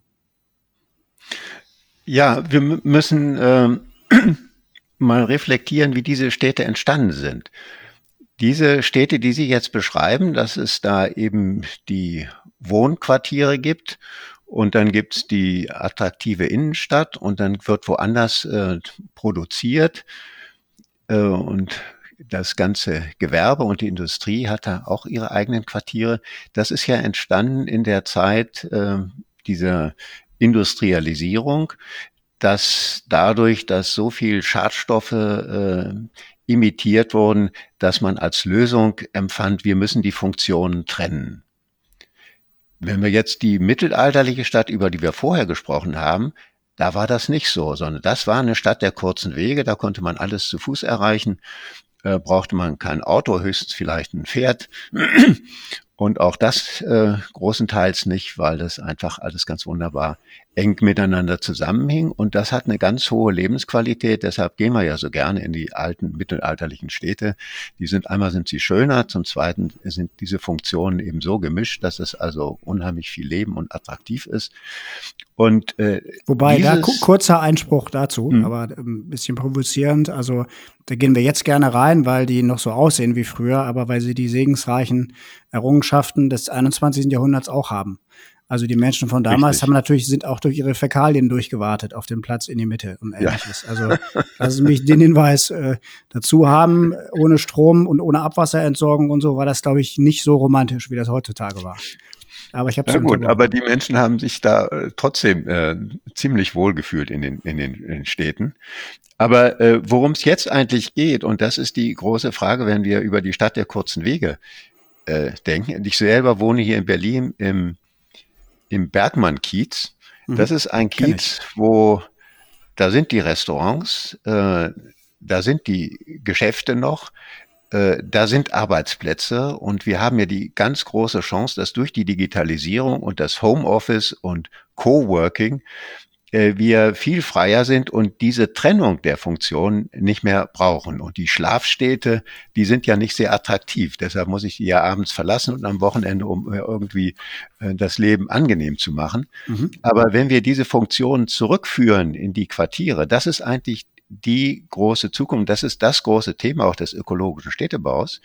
Ja, wir m- müssen ähm, mal reflektieren, wie diese Städte entstanden sind. Diese Städte, die Sie jetzt beschreiben, dass es da eben die Wohnquartiere gibt und dann gibt's die attraktive Innenstadt und dann wird woanders äh, produziert äh, und das ganze Gewerbe und die Industrie hat da auch ihre eigenen Quartiere. Das ist ja entstanden in der Zeit äh, dieser Industrialisierung, dass dadurch, dass so viel Schadstoffe äh, imitiert wurden, dass man als Lösung empfand, wir müssen die Funktionen trennen. Wenn wir jetzt die mittelalterliche Stadt, über die wir vorher gesprochen haben, da war das nicht so, sondern das war eine Stadt der kurzen Wege, da konnte man alles zu Fuß erreichen, äh, brauchte man kein Auto, höchstens vielleicht ein Pferd. Und auch das äh, großenteils nicht, weil das einfach alles ganz wunderbar eng miteinander zusammenhing. Und das hat eine ganz hohe Lebensqualität. Deshalb gehen wir ja so gerne in die alten mittelalterlichen Städte. Die sind, einmal sind sie schöner, zum Zweiten sind diese Funktionen eben so gemischt, dass es also unheimlich viel Leben und attraktiv ist. Und äh, Wobei, dieses, da ku- kurzer Einspruch dazu, Hm. aber ein bisschen provozierend. Also da gehen wir jetzt gerne rein, weil die noch so aussehen wie früher, aber weil sie die segensreichen Errungenschaften des einundzwanzigsten Jahrhunderts auch haben. Also die Menschen von damals Richtig. haben natürlich, sind auch durch ihre Fäkalien durchgewartet auf dem Platz in die Mitte und Ja. ähnliches. Also lassen Sie mich den Hinweis äh, dazu haben, ohne Strom und ohne Abwasserentsorgung und so war das, glaube ich, nicht so romantisch, wie das heutzutage war. Aber ich habe Na gut, aber die Menschen haben sich da äh, trotzdem äh, ziemlich wohl gefühlt in den, in den, in den Städten. Aber äh, worum es jetzt eigentlich geht, und das ist die große Frage, wenn wir über die Stadt der kurzen Wege äh, denken. Und ich selber wohne hier in Berlin im, im Bergmann-Kiez. Mhm. Das ist ein Kenn Kiez, wo da sind die Restaurants, äh, da sind die Geschäfte noch, äh, da sind Arbeitsplätze und wir haben ja die ganz große Chance, dass durch die Digitalisierung und das Homeoffice und Coworking äh, wir viel freier sind und diese Trennung der Funktionen nicht mehr brauchen. Und die Schlafstädte, die sind ja nicht sehr attraktiv. Deshalb muss ich die ja abends verlassen und am Wochenende, um äh, irgendwie äh, das Leben angenehm zu machen. Mhm. Aber wenn wir diese Funktionen zurückführen in die Quartiere, das ist eigentlich die große Zukunft, das ist das große Thema auch des ökologischen Städtebaus,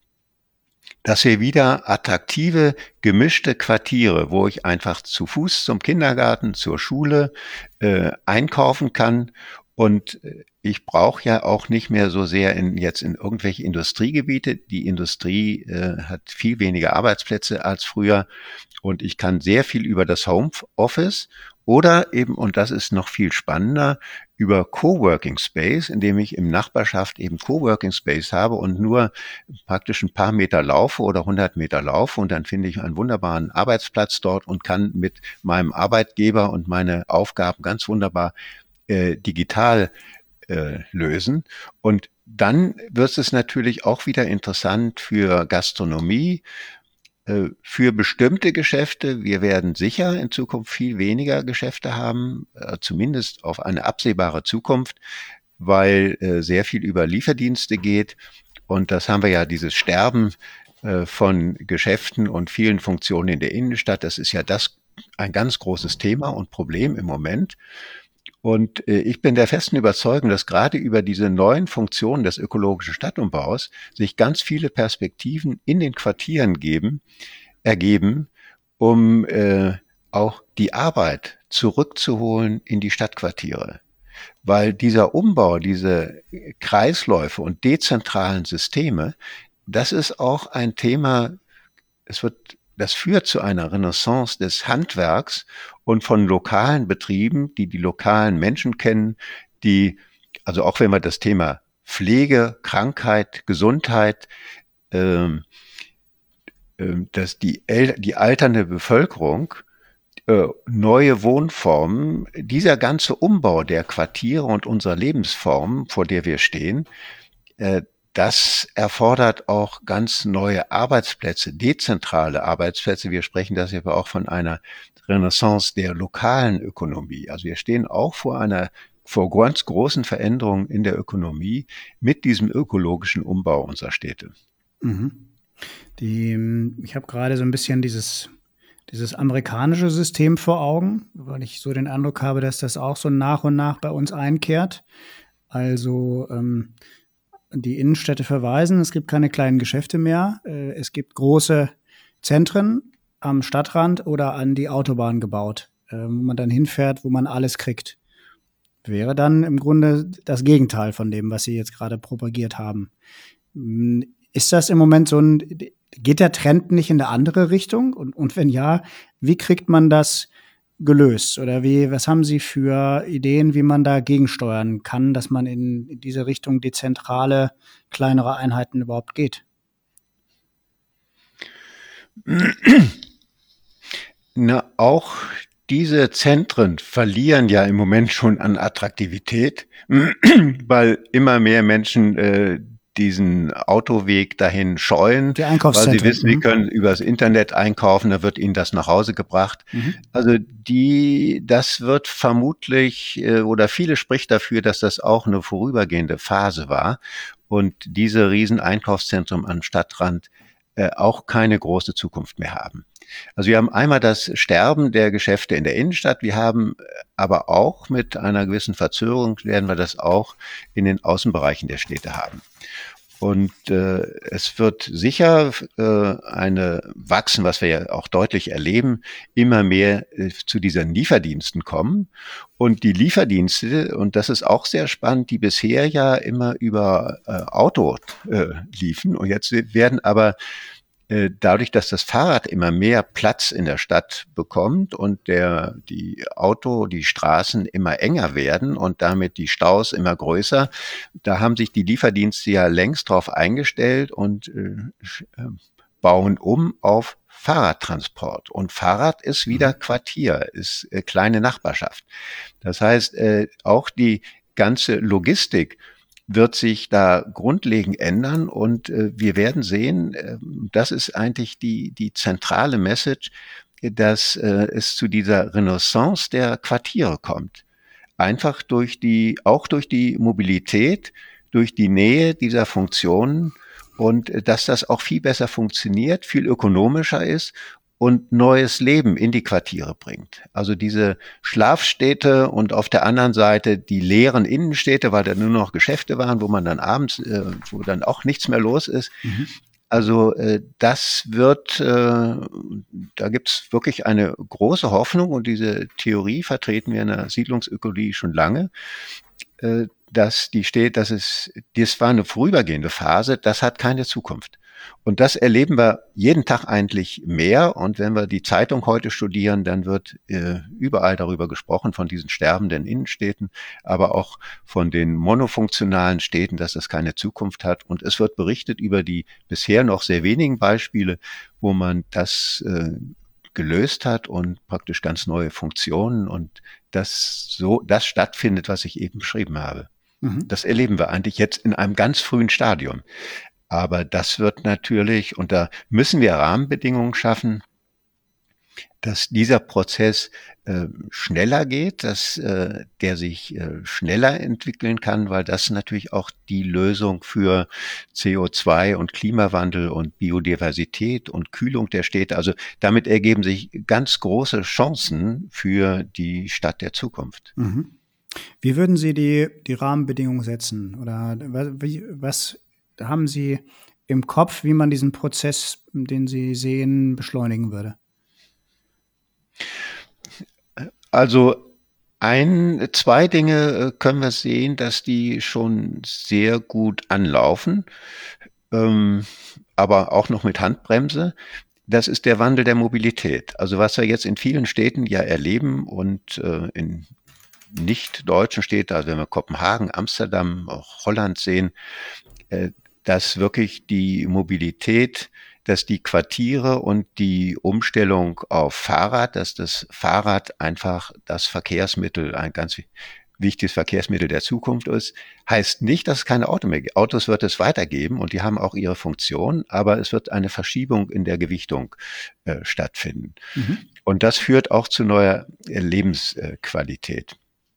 dass wir wieder attraktive, gemischte Quartiere, wo ich einfach zu Fuß zum Kindergarten, zur Schule äh, einkaufen kann. Und äh, ich brauche ja auch nicht mehr so sehr in, jetzt in irgendwelche Industriegebiete. Die Industrie äh, hat viel weniger Arbeitsplätze als früher. Und ich kann sehr viel über das Homeoffice oder eben, und das ist noch viel spannender, über Coworking Space, indem ich im Nachbarschaft eben Coworking Space habe und nur praktisch ein paar Meter laufe oder hundert Meter laufe und dann finde ich einen wunderbaren Arbeitsplatz dort und kann mit meinem Arbeitgeber und meine Aufgaben ganz wunderbar äh, digital äh, lösen. Und dann wird es natürlich auch wieder interessant für Gastronomie, äh, für bestimmte Geschäfte. Wir werden sicher in Zukunft viel weniger Geschäfte haben, äh, zumindest auf eine absehbare Zukunft, weil äh, sehr viel über Lieferdienste geht. Und das haben wir ja, dieses Sterben äh, von Geschäften und vielen Funktionen in der Innenstadt. Das ist ja das ein ganz großes Thema und Problem im Moment. Und äh, ich bin der festen Überzeugung, dass gerade über diese neuen Funktionen des ökologischen Stadtumbaus sich ganz viele Perspektiven in den Quartieren geben, ergeben, um äh, auch die Arbeit zurückzuholen in die Stadtquartiere. Weil dieser Umbau, diese Kreisläufe und dezentralen Systeme, das ist auch ein Thema, es wird das führt zu einer Renaissance des Handwerks und von lokalen Betrieben, die die lokalen Menschen kennen, die, also auch wenn wir das Thema Pflege, Krankheit, Gesundheit, ähm, ähm, dass die, el- die alternde Bevölkerung, äh, neue Wohnformen, dieser ganze Umbau der Quartiere und unserer Lebensform, vor der wir stehen, äh, das erfordert auch ganz neue Arbeitsplätze, dezentrale Arbeitsplätze. Wir sprechen das aber auch von einer Renaissance der lokalen Ökonomie. Also wir stehen auch vor einer, vor ganz großen Veränderungen in der Ökonomie mit diesem ökologischen Umbau unserer Städte. Mhm. Die, ich habe gerade so ein bisschen dieses, dieses amerikanische System vor Augen, weil ich so den Eindruck habe, dass das auch so nach und nach bei uns einkehrt. Also ähm, die Innenstädte verweisen, es gibt keine kleinen Geschäfte mehr. Äh, es gibt große Zentren am Stadtrand oder an die Autobahn gebaut, äh, wo man dann hinfährt, wo man alles kriegt. Wäre dann im Grunde das Gegenteil von dem, was Sie jetzt gerade propagiert haben. Hm, Ist das im Moment so ein, geht der Trend nicht in eine andere Richtung? Und, und wenn ja, wie kriegt man das gelöst? Oder wie, was haben Sie für Ideen, wie man da gegensteuern kann, dass man in, in diese Richtung dezentrale, kleinere Einheiten überhaupt geht? Na, auch diese Zentren verlieren ja im Moment schon an Attraktivität, weil immer mehr Menschen äh, diesen Autoweg dahin scheuen, Die weil Einkaufszentren. sie wissen, sie Mhm. können übers Internet einkaufen, da wird ihnen das nach Hause gebracht. Mhm. Also die, das wird vermutlich, äh, oder viele spricht dafür, dass das auch eine vorübergehende Phase war und diese riesen Einkaufszentren am Stadtrand äh, auch keine große Zukunft mehr haben. Also wir haben einmal das Sterben der Geschäfte in der Innenstadt. Wir haben aber auch mit einer gewissen Verzögerung werden wir das auch in den Außenbereichen der Städte haben. Und äh, es wird sicher äh, eine wachsen, was wir ja auch deutlich erleben, immer mehr äh, zu diesen Lieferdiensten kommen. Und die Lieferdienste, und das ist auch sehr spannend, die bisher ja immer über äh, Auto äh, liefen. Und jetzt werden aber dadurch, dass das Fahrrad immer mehr Platz in der Stadt bekommt und der, die Auto, die Straßen immer enger werden und damit die Staus immer größer, da haben sich die Lieferdienste ja längst drauf eingestellt und äh, bauen um auf Fahrradtransport. Und Fahrrad ist wieder Quartier, ist äh, kleine Nachbarschaft. Das heißt, äh, auch die ganze Logistik wird sich da grundlegend ändern und äh, wir werden sehen, äh, das ist eigentlich die, die zentrale Message, dass äh, es zu dieser Renaissance der Quartiere kommt. Einfach durch die, auch durch die Mobilität, durch die Nähe dieser Funktionen und äh, dass das auch viel besser funktioniert, viel ökonomischer ist und neues Leben in die Quartiere bringt. Also diese Schlafstädte und auf der anderen Seite die leeren Innenstädte, weil da nur noch Geschäfte waren, wo man dann abends, äh, wo dann auch nichts mehr los ist. Mhm. Also äh, das wird, äh, da gibt's wirklich eine große Hoffnung und diese Theorie vertreten wir in der Siedlungsökologie schon lange, äh, dass die steht, dass es, das war eine vorübergehende Phase, das hat keine Zukunft. Und das erleben wir jeden Tag eigentlich mehr. Und wenn wir die Zeitung heute studieren, dann wird äh, überall darüber gesprochen, von diesen sterbenden Innenstädten, aber auch von den monofunktionalen Städten, dass das keine Zukunft hat. Und es wird berichtet über die bisher noch sehr wenigen Beispiele, wo man das äh, gelöst hat und praktisch ganz neue Funktionen und das so, das stattfindet, was ich eben beschrieben habe. Mhm. Das erleben wir eigentlich jetzt in einem ganz frühen Stadium. Aber das wird natürlich, und da müssen wir Rahmenbedingungen schaffen, dass dieser Prozess äh, schneller geht, dass äh, der sich äh, schneller entwickeln kann, weil das natürlich auch die Lösung für C O zwei und Klimawandel und Biodiversität und Kühlung der Städte, also damit ergeben sich ganz große Chancen für die Stadt der Zukunft. Mhm. Wie würden Sie die, die Rahmenbedingungen setzen? Oder wie, was haben Sie im Kopf, wie man diesen Prozess, den Sie sehen, beschleunigen würde? Also ein, zwei Dinge können wir sehen, dass die schon sehr gut anlaufen, ähm, aber auch noch mit Handbremse. das ist der Wandel der Mobilität. Also was wir jetzt in vielen Städten ja erleben und äh, in nicht deutschen Städten, also wenn wir Kopenhagen, Amsterdam, auch Holland sehen, äh, dass wirklich die Mobilität, dass die Quartiere und die Umstellung auf Fahrrad, dass das Fahrrad einfach das Verkehrsmittel, ein ganz wichtiges Verkehrsmittel der Zukunft ist, heißt nicht, dass es keine Autos mehr gibt. Autos wird es weitergeben und die haben auch ihre Funktion, aber es wird eine Verschiebung in der Gewichtung äh, stattfinden. Mhm. Und das führt auch zu neuer äh, Lebensqualität.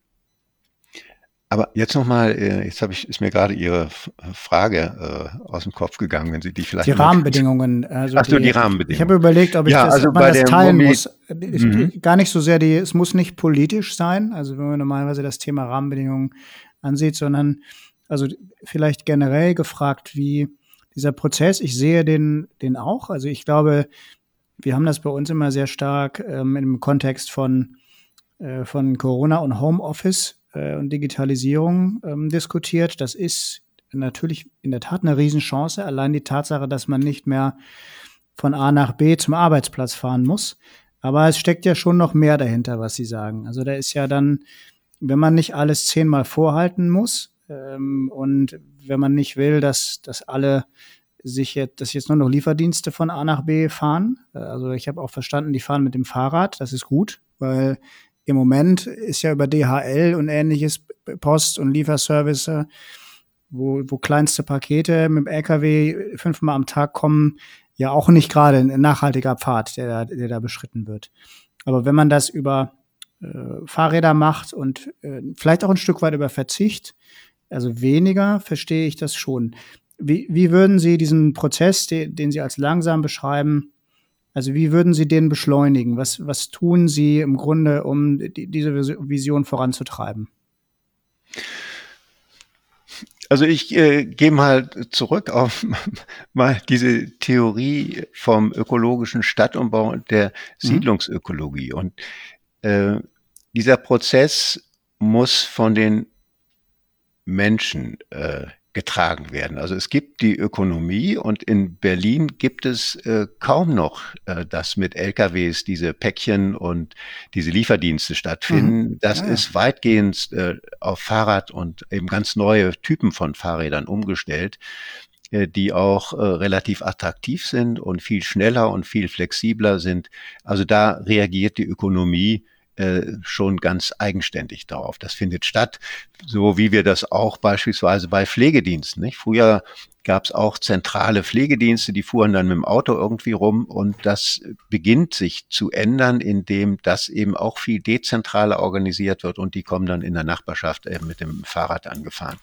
Aber jetzt nochmal, jetzt habe ich, ist mir gerade Ihre Frage äh, aus dem Kopf gegangen, wenn Sie die vielleicht... Die Rahmenbedingungen. Also Ach so, die, die Rahmenbedingungen. Ich habe überlegt, ob ich ja, das, also ob man bei das der teilen Mobil- muss. Ich, Mhm. Gar nicht so sehr die, es muss nicht politisch sein, also wenn man normalerweise das Thema Rahmenbedingungen ansieht, sondern also vielleicht generell gefragt, wie dieser Prozess, ich sehe den, den auch. Also ich glaube, wir haben das bei uns immer sehr stark ähm, im Kontext von, äh, von Corona und Homeoffice und Digitalisierung ähm, diskutiert. Das ist natürlich in der Tat eine Riesenchance. Allein die Tatsache, dass man nicht mehr von A nach B zum Arbeitsplatz fahren muss. Aber es steckt ja schon noch mehr dahinter, was Sie sagen. Also da ist ja dann, wenn man nicht alles zehnmal vorhalten muss ähm, und wenn man nicht will, dass, dass alle sich jetzt, dass jetzt nur noch Lieferdienste von A nach B fahren. Also ich habe auch verstanden, die fahren mit dem Fahrrad. Das ist gut, weil im Moment ist ja über D H L und ähnliches Post- und Lieferservice, wo, wo kleinste Pakete mit dem L K W fünfmal am Tag kommen, ja auch nicht gerade ein nachhaltiger Pfad, der, der da beschritten wird. Aber wenn man das über äh, Fahrräder macht und äh, vielleicht auch ein Stück weit über Verzicht, also weniger, verstehe ich das schon. Wie, wie würden Sie diesen Prozess, den, den Sie als langsam beschreiben, also wie würden Sie den beschleunigen? Was, was tun Sie im Grunde, um die, diese Vision voranzutreiben? Also ich äh, gehe mal zurück auf mal diese Theorie vom ökologischen Stadtumbau und der Siedlungsökologie. Und äh, dieser Prozess muss von den Menschen äh, getragen werden. Also es gibt die Ökonomie und in Berlin gibt es äh, kaum noch, äh, dass mit L K Ws diese Päckchen und diese Lieferdienste stattfinden. Mhm. Das ja, ja. ist weitgehend äh, auf Fahrrad und eben ganz neue Typen von Fahrrädern umgestellt, äh, die auch äh, relativ attraktiv sind und viel schneller und viel flexibler sind. Also da reagiert die Ökonomie Äh, schon ganz eigenständig darauf. Das findet statt, so wie wir das auch beispielsweise bei Pflegediensten, nicht? Früher gab es auch zentrale Pflegedienste, die fuhren dann mit dem Auto irgendwie rum und das beginnt sich zu ändern, indem das eben auch viel dezentraler organisiert wird und die kommen dann in der Nachbarschaft eben mit dem Fahrrad angefahren.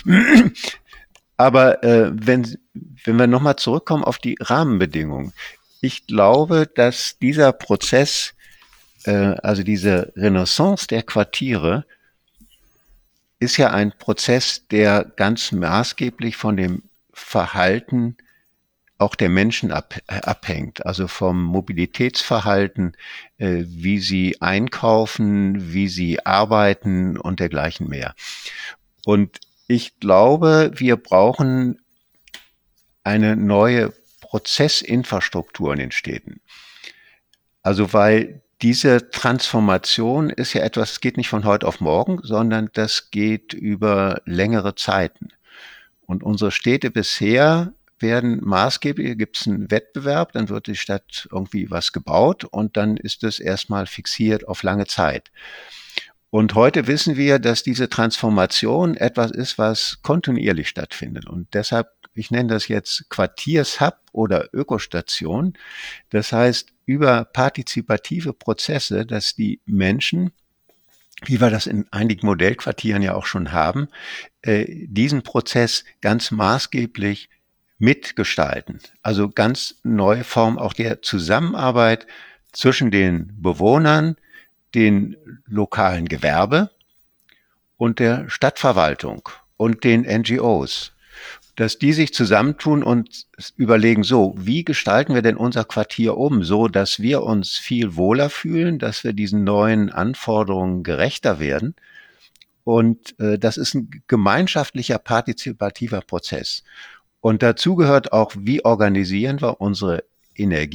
Aber äh, wenn, wenn wir nochmal zurückkommen auf die Rahmenbedingungen, ich glaube, dass dieser Prozess, also diese Renaissance der Quartiere ist ja ein Prozess, der ganz maßgeblich von dem Verhalten auch der Menschen ab, abhängt, also vom Mobilitätsverhalten, äh, wie sie einkaufen, wie sie arbeiten und dergleichen mehr. Und ich glaube, wir brauchen eine neue Prozessinfrastruktur in den Städten. Also weil diese Transformation ist ja etwas, es geht nicht von heute auf morgen, sondern das geht über längere Zeiten. Und unsere Städte bisher werden maßgeblich, gibt es einen Wettbewerb, dann wird die Stadt irgendwie was gebaut und dann ist es erstmal fixiert auf lange Zeit. Und heute wissen wir, dass diese Transformation etwas ist, was kontinuierlich stattfindet. Und deshalb, ich nenne das jetzt Quartiershub oder Ökostation. Das heißt, über partizipative Prozesse, dass die Menschen, wie wir das in einigen Modellquartieren ja auch schon haben, äh, diesen Prozess ganz maßgeblich mitgestalten. Also ganz neue Form auch der Zusammenarbeit zwischen den Bewohnern, den lokalen Gewerbe und der Stadtverwaltung und den N G Os, dass die sich zusammentun und überlegen, so, wie gestalten wir denn unser Quartier um, so dass wir uns viel wohler fühlen, dass wir diesen neuen Anforderungen gerechter werden. Und äh, das ist ein gemeinschaftlicher, partizipativer Prozess. Und dazu gehört auch, wie organisieren wir unsere Energie,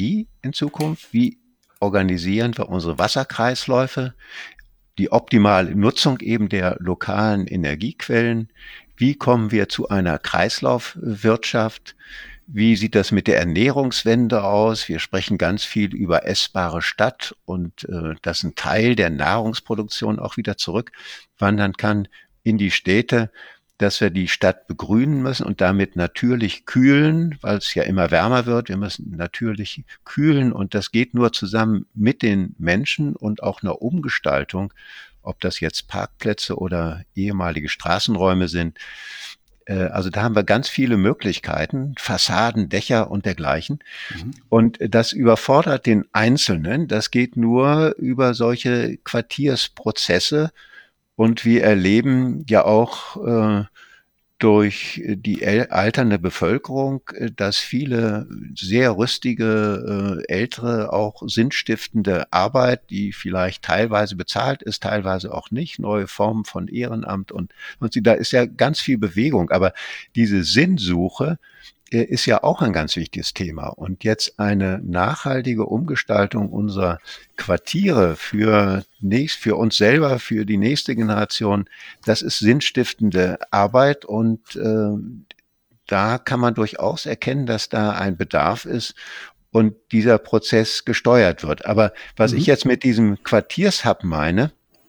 in Zukunft? Wie organisieren wir unsere Wasserkreisläufe? Die optimale Nutzung eben der lokalen Energiequellen. Wie kommen wir zu einer Kreislaufwirtschaft? Wie sieht das mit der Ernährungswende aus? Wir sprechen ganz viel über essbare Stadt und äh, dass ein Teil der Nahrungsproduktion auch wieder zurückwandern kann in die Städte, dass wir die Stadt begrünen müssen und damit natürlich kühlen, weil es ja immer wärmer wird. Wir müssen natürlich kühlen und das geht nur zusammen mit den Menschen und auch einer Umgestaltung, ob das jetzt Parkplätze oder ehemalige Straßenräume sind. Also da haben wir ganz viele Möglichkeiten, Fassaden, Dächer und dergleichen. Mhm. Und das überfordert den Einzelnen. Das geht nur über solche Quartiersprozesse. Und wir erleben ja auch äh, durch die alternde Bevölkerung, dass viele sehr rüstige, äh, ältere, auch sinnstiftende Arbeit, die vielleicht teilweise bezahlt ist, teilweise auch nicht, neue Formen von Ehrenamt und, und da ist ja ganz viel Bewegung. Aber diese Sinnsuche ist ja auch ein ganz wichtiges Thema. Und jetzt eine nachhaltige Umgestaltung unserer Quartiere für nächst, für uns selber, für die nächste Generation, das ist sinnstiftende Arbeit. Und äh, da kann man durchaus erkennen, dass da ein Bedarf ist und dieser Prozess gesteuert wird. Aber was mhm. ich jetzt mit diesem Quartiershub meine,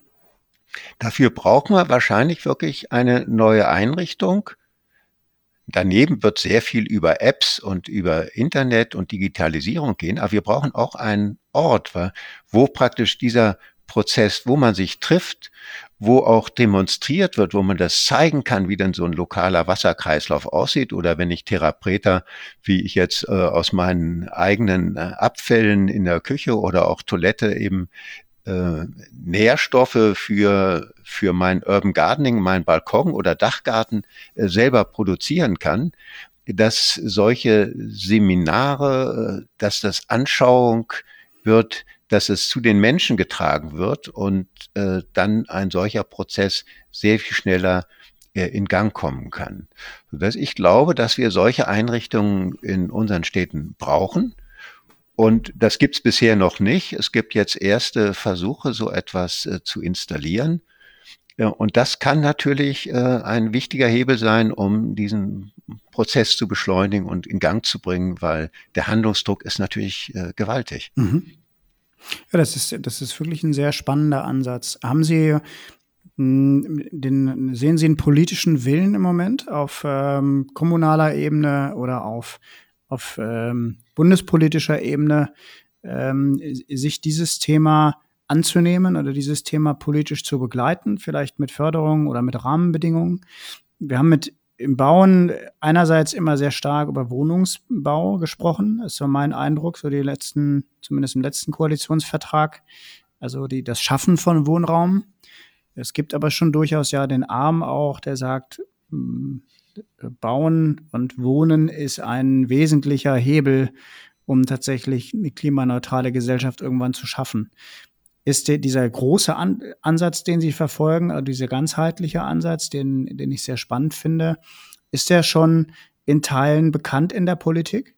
dafür brauchen wir wahrscheinlich wirklich eine neue Einrichtung. Daneben wird sehr viel über Apps und über Internet und Digitalisierung gehen, aber wir brauchen auch einen Ort, wo praktisch dieser Prozess, wo man sich trifft, wo auch demonstriert wird, wo man das zeigen kann, wie denn so ein lokaler Wasserkreislauf aussieht. Oder wenn ich Therapeuter, wie ich jetzt äh, aus meinen eigenen äh, Abfällen in der Küche oder auch Toilette eben Äh, Nährstoffe für für mein Urban Gardening, mein Balkon oder Dachgarten äh, selber produzieren kann, dass solche Seminare, äh, dass das Anschauung wird, dass es zu den Menschen getragen wird und äh, dann ein solcher Prozess sehr viel schneller äh, in Gang kommen kann. Sodass ich glaube, dass wir solche Einrichtungen in unseren Städten brauchen. Und das gibt's bisher noch nicht. Es gibt jetzt erste Versuche, so etwas äh, zu installieren. Ja, und das kann natürlich äh, ein wichtiger Hebel sein, um diesen Prozess zu beschleunigen und in Gang zu bringen, weil der Handlungsdruck ist natürlich äh, gewaltig. Mhm. Ja, das ist, das ist wirklich ein sehr spannender Ansatz. Haben Sie mh, den, sehen Sie einen politischen Willen im Moment auf ähm, kommunaler Ebene oder auf auf ähm, bundespolitischer Ebene, ähm, sich dieses Thema anzunehmen oder dieses Thema politisch zu begleiten, vielleicht mit Förderung oder mit Rahmenbedingungen? Wir haben mit im Bauen einerseits immer sehr stark über Wohnungsbau gesprochen. Das war mein Eindruck, so die letzten, zumindest im letzten Koalitionsvertrag, also die, das Schaffen von Wohnraum. Es gibt aber schon durchaus ja den Arm auch, der sagt, mh, Bauen und Wohnen ist ein wesentlicher Hebel, um tatsächlich eine klimaneutrale Gesellschaft irgendwann zu schaffen. Ist der, dieser große An- Ansatz, den Sie verfolgen, also dieser ganzheitliche Ansatz, den, den ich sehr spannend finde, ist der schon in Teilen bekannt in der Politik?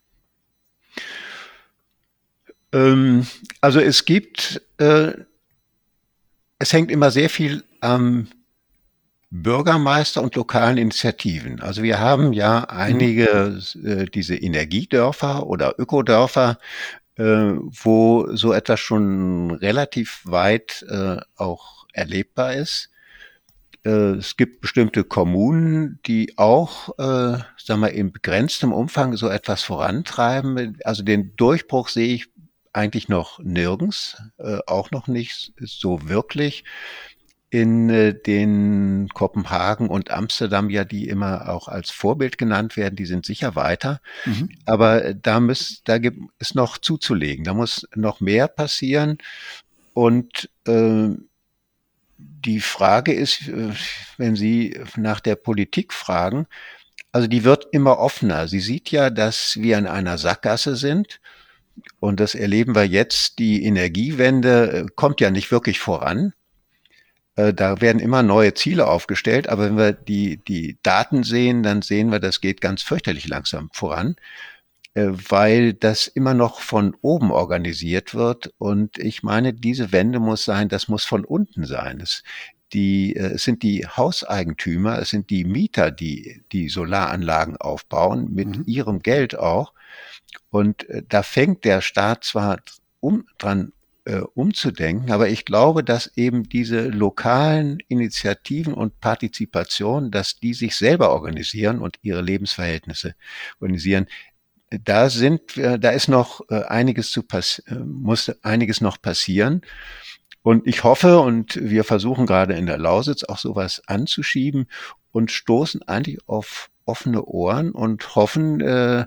Ähm, also es gibt, äh, es hängt immer sehr viel am Bürgermeister und lokalen Initiativen. Also wir haben ja einige äh, diese Energiedörfer oder Ökodörfer, äh, wo so etwas schon relativ weit äh, auch erlebbar ist. Äh, es gibt bestimmte Kommunen, die auch, äh, sagen wir, in begrenztem Umfang so etwas vorantreiben. Also den Durchbruch sehe ich eigentlich noch nirgends, äh, auch noch nicht so wirklich. In äh, den Kopenhagen und Amsterdam ja, die immer auch als Vorbild genannt werden, die sind sicher weiter. Mhm. Aber äh, da muss, da gibt es noch zuzulegen. Da muss noch mehr passieren. Und äh, die Frage ist, äh, wenn Sie nach der Politik fragen, also die wird immer offener. Sie sieht ja, dass wir in einer Sackgasse sind. Und das erleben wir jetzt. Die Energiewende äh, kommt ja nicht wirklich voran. Da werden immer neue Ziele aufgestellt, aber wenn wir die, die Daten sehen, dann sehen wir, das geht ganz fürchterlich langsam voran. weil das immer noch von oben organisiert wird. Und ich meine, diese Wende muss sein, das muss von unten sein. Es, die, es sind die Hauseigentümer, es sind die Mieter, die die Solaranlagen aufbauen, mit mhm. ihrem Geld auch. Und da fängt der Staat zwar um, dran äh, umzudenken, aber ich glaube, dass eben diese lokalen Initiativen und Partizipation, dass die sich selber organisieren und ihre Lebensverhältnisse organisieren, da sind, da ist noch einiges zu pass- muss einiges noch passieren. Und ich hoffe, und wir versuchen gerade in der Lausitz auch sowas anzuschieben und stoßen eigentlich auf offene Ohren und hoffen,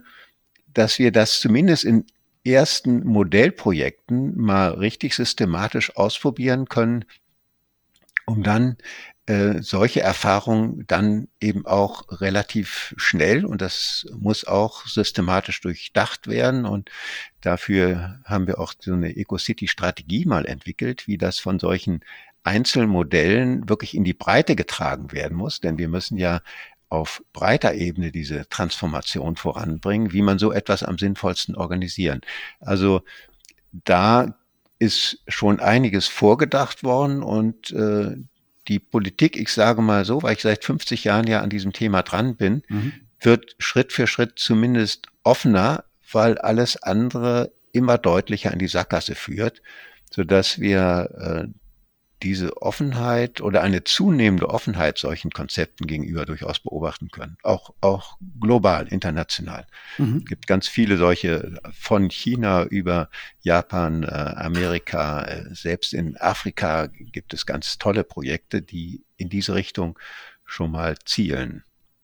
dass wir das zumindest in ersten Modellprojekten mal richtig systematisch ausprobieren können, um dann äh, solche Erfahrungen dann eben auch relativ schnell, und das muss auch systematisch durchdacht werden, und dafür haben wir auch so eine Eco-City-Strategie mal entwickelt, wie das von solchen Einzelmodellen wirklich in die Breite getragen werden muss, denn wir müssen ja auf breiter Ebene diese Transformation voranbringen, wie man so etwas am sinnvollsten organisieren. Also da ist schon einiges vorgedacht worden, und äh, die Politik, ich sage mal so, weil ich seit fünfzig Jahren ja an diesem Thema dran bin, mhm. wird Schritt für Schritt zumindest offener, weil alles andere immer deutlicher in die Sackgasse führt, sodass wir äh, diese Offenheit oder eine zunehmende Offenheit solchen Konzepten gegenüber durchaus beobachten können. Auch, auch global, international. Mhm. Es gibt ganz viele solche, von China über Japan, äh, Amerika, äh, selbst in Afrika gibt es ganz tolle Projekte, die in diese Richtung schon mal zielen.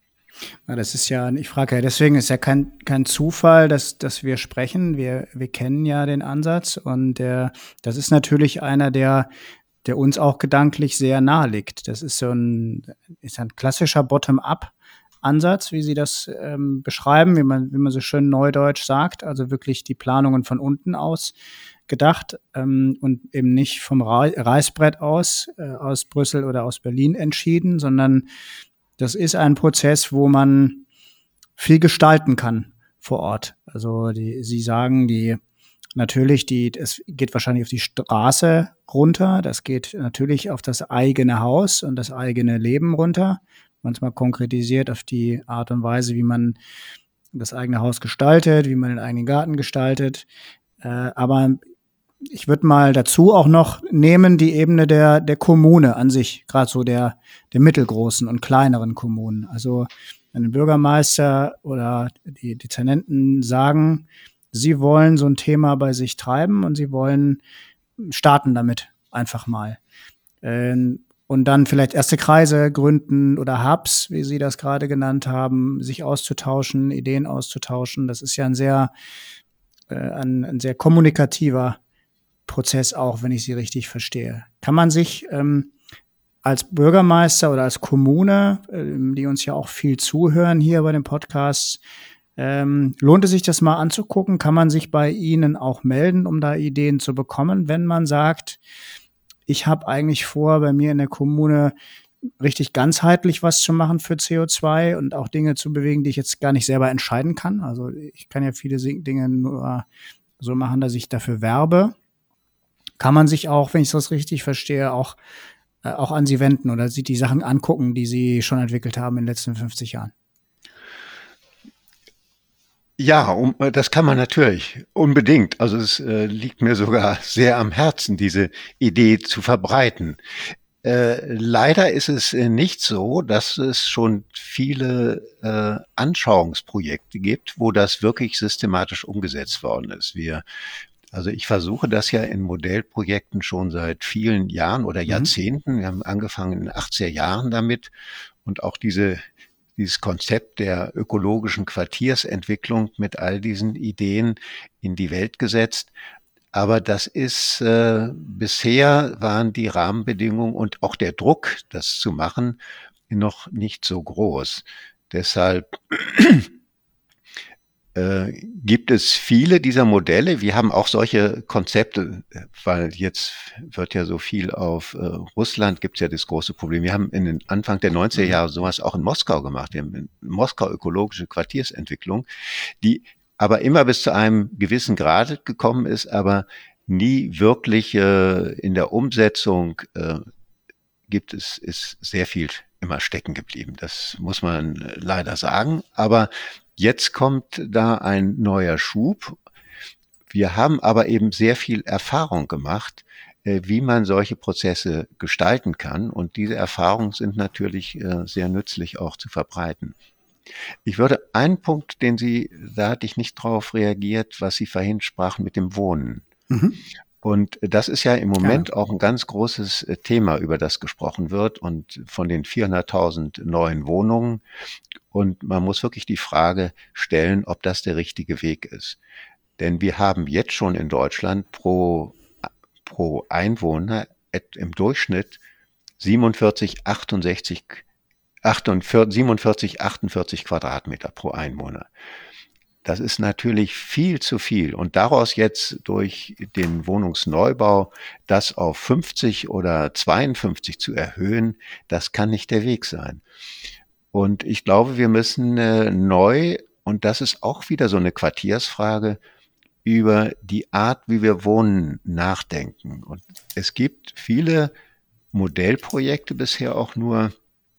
Ja, das ist ja, ich frage ja, deswegen ist ja kein, kein Zufall, dass, dass wir sprechen. Wir, wir kennen ja den Ansatz, und der, das ist natürlich einer, der der uns auch gedanklich sehr nahe liegt. Das ist so ein, ist ein klassischer Bottom-up-Ansatz, wie Sie das ähm, beschreiben, wie man, wie man so schön neudeutsch sagt, also wirklich die Planungen von unten aus gedacht ähm, und eben nicht vom Reißbrett aus, äh, aus Brüssel oder aus Berlin entschieden, sondern das ist ein Prozess, wo man viel gestalten kann vor Ort. Also die, Sie sagen, die Natürlich, die, es geht wahrscheinlich auf die Straße runter, das geht natürlich auf das eigene Haus und das eigene Leben runter, manchmal konkretisiert auf die Art und Weise, wie man das eigene Haus gestaltet, wie man den eigenen Garten gestaltet. Äh, aber ich würde mal dazu auch noch nehmen die Ebene der, der Kommune an sich, gerade so der, der mittelgroßen und kleineren Kommunen. Also wenn ein Bürgermeister oder die Dezernenten sagen, Sie wollen so ein Thema bei sich treiben und Sie wollen starten damit einfach mal. Ähm, und dann vielleicht erste Kreise gründen oder Hubs, wie Sie das gerade genannt haben, sich auszutauschen, Ideen auszutauschen. Das ist ja ein sehr, äh, ein, ein sehr kommunikativer Prozess auch, wenn ich Sie richtig verstehe. Kann man sich ähm, als Bürgermeister oder als Kommune, äh, die uns ja auch viel zuhören hier bei dem Podcast, Ähm, lohnt es sich, das mal anzugucken? Kann man sich bei Ihnen auch melden, um da Ideen zu bekommen, wenn man sagt, ich habe eigentlich vor, bei mir in der Kommune richtig ganzheitlich was zu machen für C O zwei und auch Dinge zu bewegen, die ich jetzt gar nicht selber entscheiden kann. Also ich kann ja viele Dinge nur so machen, dass ich dafür werbe. Kann man sich auch, wenn ich das richtig verstehe, auch, äh, auch an Sie wenden oder sich die Sachen angucken, die Sie schon entwickelt haben in den letzten fünfzig Jahren? Ja, um, das kann man natürlich, unbedingt. Also es äh, liegt mir sogar sehr am Herzen, diese Idee zu verbreiten. Äh, leider ist es äh, nicht so, dass es schon viele äh, Anschauungsprojekte gibt, wo das wirklich systematisch umgesetzt worden ist. Wir, also ich versuche das ja in Modellprojekten schon seit vielen Jahren oder Jahrzehnten. Mhm. Wir haben angefangen in den achtziger Jahren damit, und auch diese dieses Konzept der ökologischen Quartiersentwicklung mit all diesen Ideen in die Welt gesetzt. Aber das ist, äh, bisher waren die Rahmenbedingungen und auch der Druck, das zu machen, noch nicht so groß. Deshalb äh, gibt es viele dieser Modelle. Wir haben auch solche Konzepte, weil jetzt wird ja so viel auf äh, Russland, gibt es ja das große Problem. Wir haben in den Anfang der neunziger Jahre sowas auch in Moskau gemacht. Wir haben in Moskau ökologische Quartiersentwicklung, die aber immer bis zu einem gewissen Grad gekommen ist, aber nie wirklich äh, in der Umsetzung äh, gibt es, ist sehr viel immer stecken geblieben. Das muss man äh, leider sagen. Aber jetzt kommt da ein neuer Schub. Wir haben aber eben sehr viel Erfahrung gemacht, äh, wie man solche Prozesse gestalten kann. Und diese Erfahrungen sind natürlich äh, sehr nützlich auch zu verbreiten. Ich würde einen Punkt, den Sie, da hatte ich nicht drauf reagiert, was Sie vorhin sprachen mit dem Wohnen. Mhm. Und das ist ja im Moment Gerne. auch ein ganz großes äh, Thema, über das gesprochen wird und von den vierhunderttausend neuen Wohnungen. Und man muss wirklich die Frage stellen, ob das der richtige Weg ist. Denn wir haben jetzt schon in Deutschland pro, pro Einwohner et- im Durchschnitt siebenundvierzig, achtundsechzig, achtundvierzig, siebenundvierzig, achtundvierzig Quadratmeter pro Einwohner. Das ist natürlich viel zu viel. Und daraus jetzt durch den Wohnungsneubau das auf fünfzig oder zweiundfünfzig zu erhöhen, das kann nicht der Weg sein. Und ich glaube, wir müssen äh, neu, und das ist auch wieder so eine Quartiersfrage, über die Art, wie wir wohnen, nachdenken. Und es gibt viele Modellprojekte bisher auch nur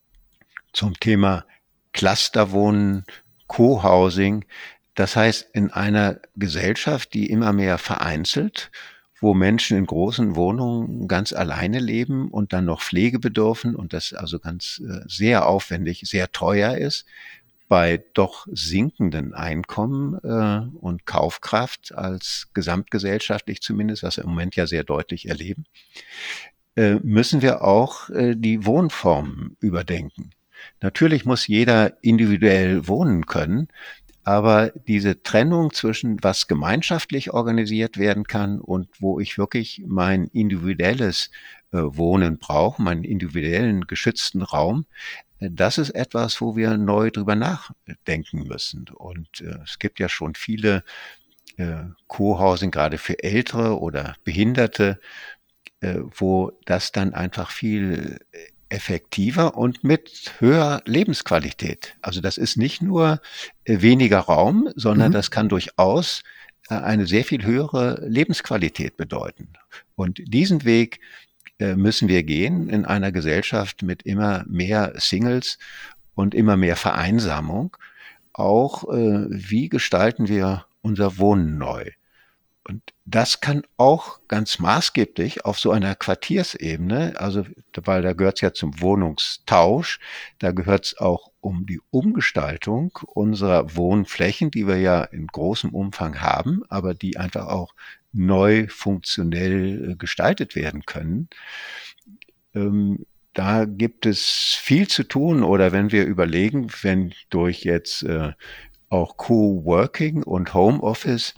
zum Thema Clusterwohnen, Co-Housing. Das heißt, in einer Gesellschaft, die immer mehr vereinzelt, wo Menschen in großen Wohnungen ganz alleine leben und dann noch Pflege bedürfen und das also ganz äh, sehr aufwendig, sehr teuer ist, bei doch sinkenden Einkommen äh, und Kaufkraft als gesamtgesellschaftlich zumindest, was wir im Moment ja sehr deutlich erleben, äh, müssen wir auch äh, die Wohnformen überdenken. Natürlich muss jeder individuell wohnen können, aber diese Trennung zwischen was gemeinschaftlich organisiert werden kann und wo ich wirklich mein individuelles äh, Wohnen brauche, meinen individuellen geschützten Raum, äh, das ist etwas, wo wir neu drüber nachdenken müssen. Und äh, es gibt ja schon viele äh, Co-Housing, gerade für Ältere oder Behinderte, äh, wo das dann einfach viel effektiver und mit höherer Lebensqualität. Also das ist nicht nur äh, weniger Raum, sondern Mhm. das kann durchaus äh, eine sehr viel höhere Lebensqualität bedeuten. Und diesen Weg äh, müssen wir gehen in einer Gesellschaft mit immer mehr Singles und immer mehr Vereinsamung. Auch äh, wie gestalten wir unser Wohnen neu? Und das kann auch ganz maßgeblich auf so einer Quartiersebene, also weil da gehört es ja zum Wohnungstausch, da gehört es auch um die Umgestaltung unserer Wohnflächen, die wir ja in großem Umfang haben, aber die einfach auch neu funktionell äh, gestaltet werden können. Ähm, da gibt es viel zu tun, oder wenn wir überlegen, wenn durch jetzt äh, auch Coworking und Homeoffice,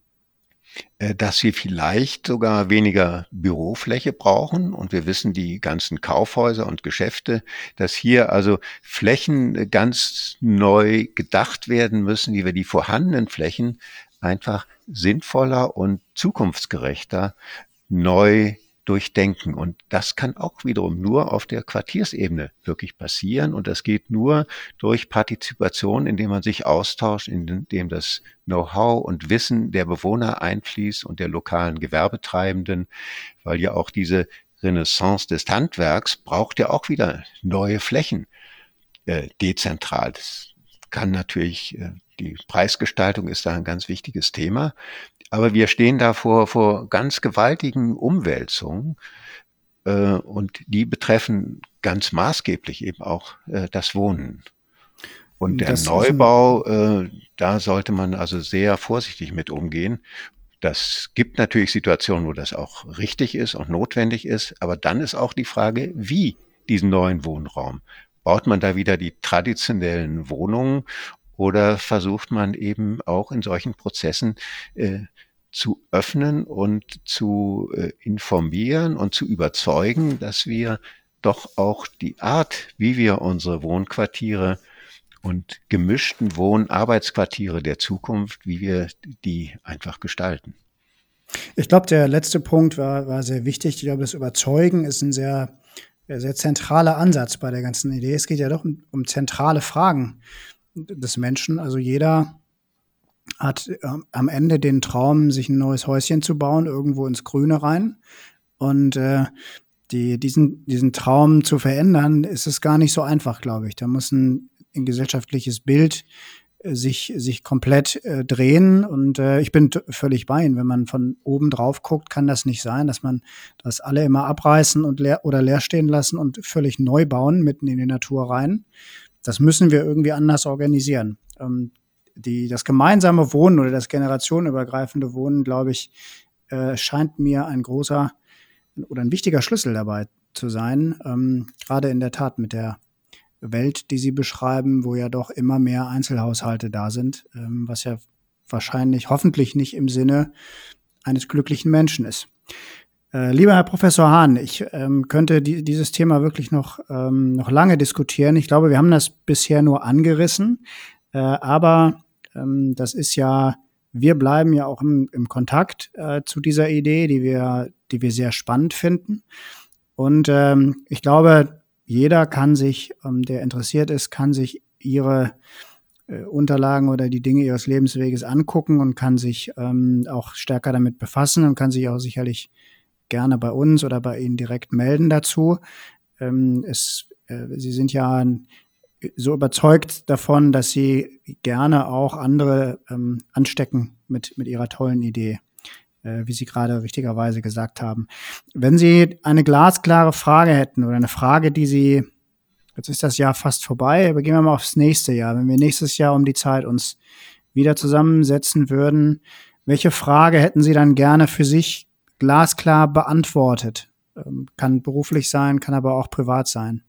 äh, dass wir vielleicht sogar weniger Bürofläche brauchen. Und wir wissen, die ganzen Kaufhäuser und Geschäfte, dass hier also Flächen äh, ganz neu gedacht werden müssen, wie wir die vorhandenen Flächen einfach sinnvoller und zukunftsgerechter neu durchdenken. Und das kann auch wiederum nur auf der Quartiersebene wirklich passieren. Und das geht nur durch Partizipation, indem man sich austauscht, indem das Know-how und Wissen der Bewohner einfließt und der lokalen Gewerbetreibenden, weil ja auch diese Renaissance des Handwerks braucht ja auch wieder neue Flächen, äh, dezentral. Das kann natürlich, äh, die Preisgestaltung ist da ein ganz wichtiges Thema. Aber wir stehen da vor, vor ganz gewaltigen Umwälzungen, äh, und die betreffen ganz maßgeblich eben auch äh, das Wohnen. Und der Das ist ein, Neubau, äh, da sollte man also sehr vorsichtig mit umgehen. Das gibt natürlich Situationen, wo das auch richtig ist und notwendig ist, aber dann ist auch die Frage, wie diesen neuen Wohnraum. Baut man da wieder die traditionellen Wohnungen oder versucht man eben auch in solchen Prozessen äh, zu öffnen und zu äh, informieren und zu überzeugen, dass wir doch auch die Art, wie wir unsere Wohnquartiere und gemischten Wohn-Arbeitsquartiere der Zukunft, wie wir die einfach gestalten. ich glaube, der letzte Punkt war, war sehr wichtig. Ich glaube, das Überzeugen ist ein sehr, sehr zentraler Ansatz bei der ganzen Idee. Es geht ja doch um, um zentrale Fragen des Menschen. Also jeder hat äh, am Ende den Traum, sich ein neues Häuschen zu bauen, irgendwo ins Grüne rein. Und äh, die, diesen, diesen Traum zu verändern, ist es gar nicht so einfach, glaube ich. Da muss ein, ein gesellschaftliches Bild äh, sich, sich komplett äh, drehen. Und äh, ich bin t- völlig bei Ihnen. Wenn man von oben drauf guckt, kann das nicht sein, dass man das alle immer abreißen und leer oder leer stehen lassen und völlig neu bauen, mitten in die Natur rein. Das müssen wir irgendwie anders organisieren. Ähm, die, das gemeinsame Wohnen oder das generationenübergreifende Wohnen, glaube ich, äh, scheint mir ein großer oder ein wichtiger Schlüssel dabei zu sein, ähm, gerade in der Tat mit der Welt, die Sie beschreiben, wo ja doch immer mehr Einzelhaushalte da sind, ähm, was ja wahrscheinlich, hoffentlich nicht im Sinne eines glücklichen Menschen ist. Äh, lieber Herr Professor Hahn, ich ähm, könnte die, dieses Thema wirklich noch, ähm, noch lange diskutieren. Ich glaube, wir haben das bisher nur angerissen, äh, aber ähm, das ist ja, wir bleiben ja auch im, im Kontakt äh, zu dieser Idee, die wir, die wir sehr spannend finden. Und ähm, ich glaube, jeder kann sich, ähm, der interessiert ist, kann sich ihre äh, Unterlagen oder die Dinge ihres Lebensweges angucken und kann sich ähm, auch stärker damit befassen und kann sich auch sicherlich gerne bei uns oder bei Ihnen direkt melden dazu. Ähm, es, äh, Sie sind ja so überzeugt davon, dass Sie gerne auch andere ähm, anstecken mit, mit Ihrer tollen Idee, äh, wie Sie gerade richtigerweise gesagt haben. Wenn Sie eine glasklare Frage hätten oder eine Frage, die Sie, jetzt ist das Jahr fast vorbei, aber gehen wir mal aufs nächste Jahr. Wenn wir nächstes Jahr um die Zeit uns wieder zusammensetzen würden, welche Frage hätten Sie dann gerne für sich glasklar beantwortet? Ähm, kann beruflich sein, kann aber auch privat sein.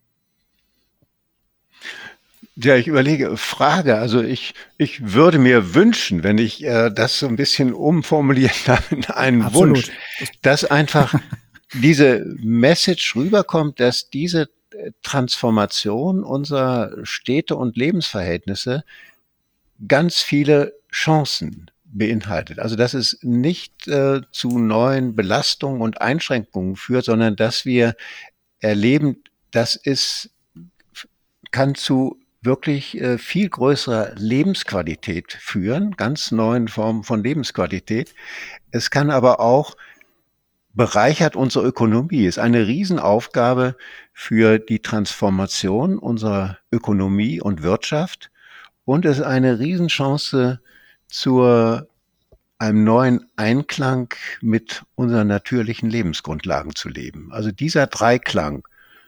Ja, ich überlege, Frage, also ich, ich würde mir wünschen, wenn ich äh, das so ein bisschen umformulieren darf in einen Absolut. Wunsch, dass einfach diese Message rüberkommt, dass diese Transformation unserer Städte und Lebensverhältnisse ganz viele Chancen beinhaltet. Also dass es nicht äh, zu neuen Belastungen und Einschränkungen führt, sondern dass wir erleben, dass es kann zu wirklich äh, viel größerer Lebensqualität führen, ganz neuen Formen von Lebensqualität. Es kann aber auch bereichert unsere Ökonomie, ist eine Riesenaufgabe für die Transformation unserer Ökonomie und Wirtschaft und ist eine Riesenchance zu einem neuen Einklang mit unseren natürlichen Lebensgrundlagen zu leben. Also dieser Dreiklang,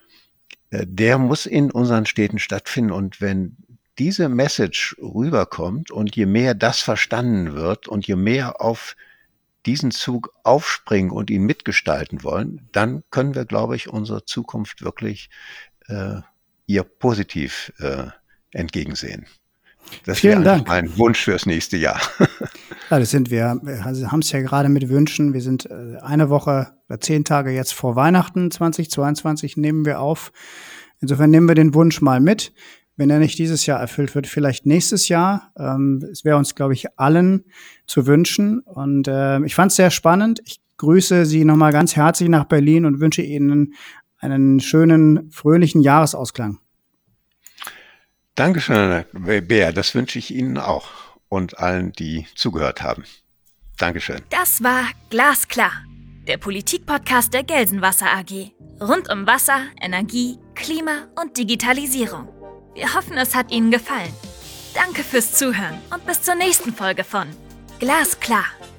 der muss in unseren Städten stattfinden. Und wenn diese Message rüberkommt und je mehr das verstanden wird und je mehr auf diesen Zug aufspringen und ihn mitgestalten wollen, dann können wir, glaube ich, unsere Zukunft wirklich äh, ihr positiv äh, entgegensehen. Das Vielen wäre Dank. mein Wunsch fürs nächste Jahr. Ja, das sind wir. Wir haben es ja gerade mit Wünschen. Wir sind äh, eine Woche oder zehn Tage jetzt vor Weihnachten zweitausendzweiundzwanzig nehmen wir auf. Insofern nehmen wir den Wunsch mal mit. Wenn er nicht dieses Jahr erfüllt wird, vielleicht nächstes Jahr. Ähm, es wäre uns, glaube ich, allen zu wünschen. Und äh, ich fand es sehr spannend. Ich grüße Sie nochmal ganz herzlich nach Berlin und wünsche Ihnen einen schönen, fröhlichen Jahresausklang. Dankeschön, Herr Beer. Das wünsche ich Ihnen auch und allen, die zugehört haben. Dankeschön. Das war Glasklar, der Politik-Podcast der Gelsenwasser A G. Rund um Wasser, Energie, Klima und Digitalisierung. Wir hoffen, es hat Ihnen gefallen. Danke fürs Zuhören und bis zur nächsten Folge von Glasklar.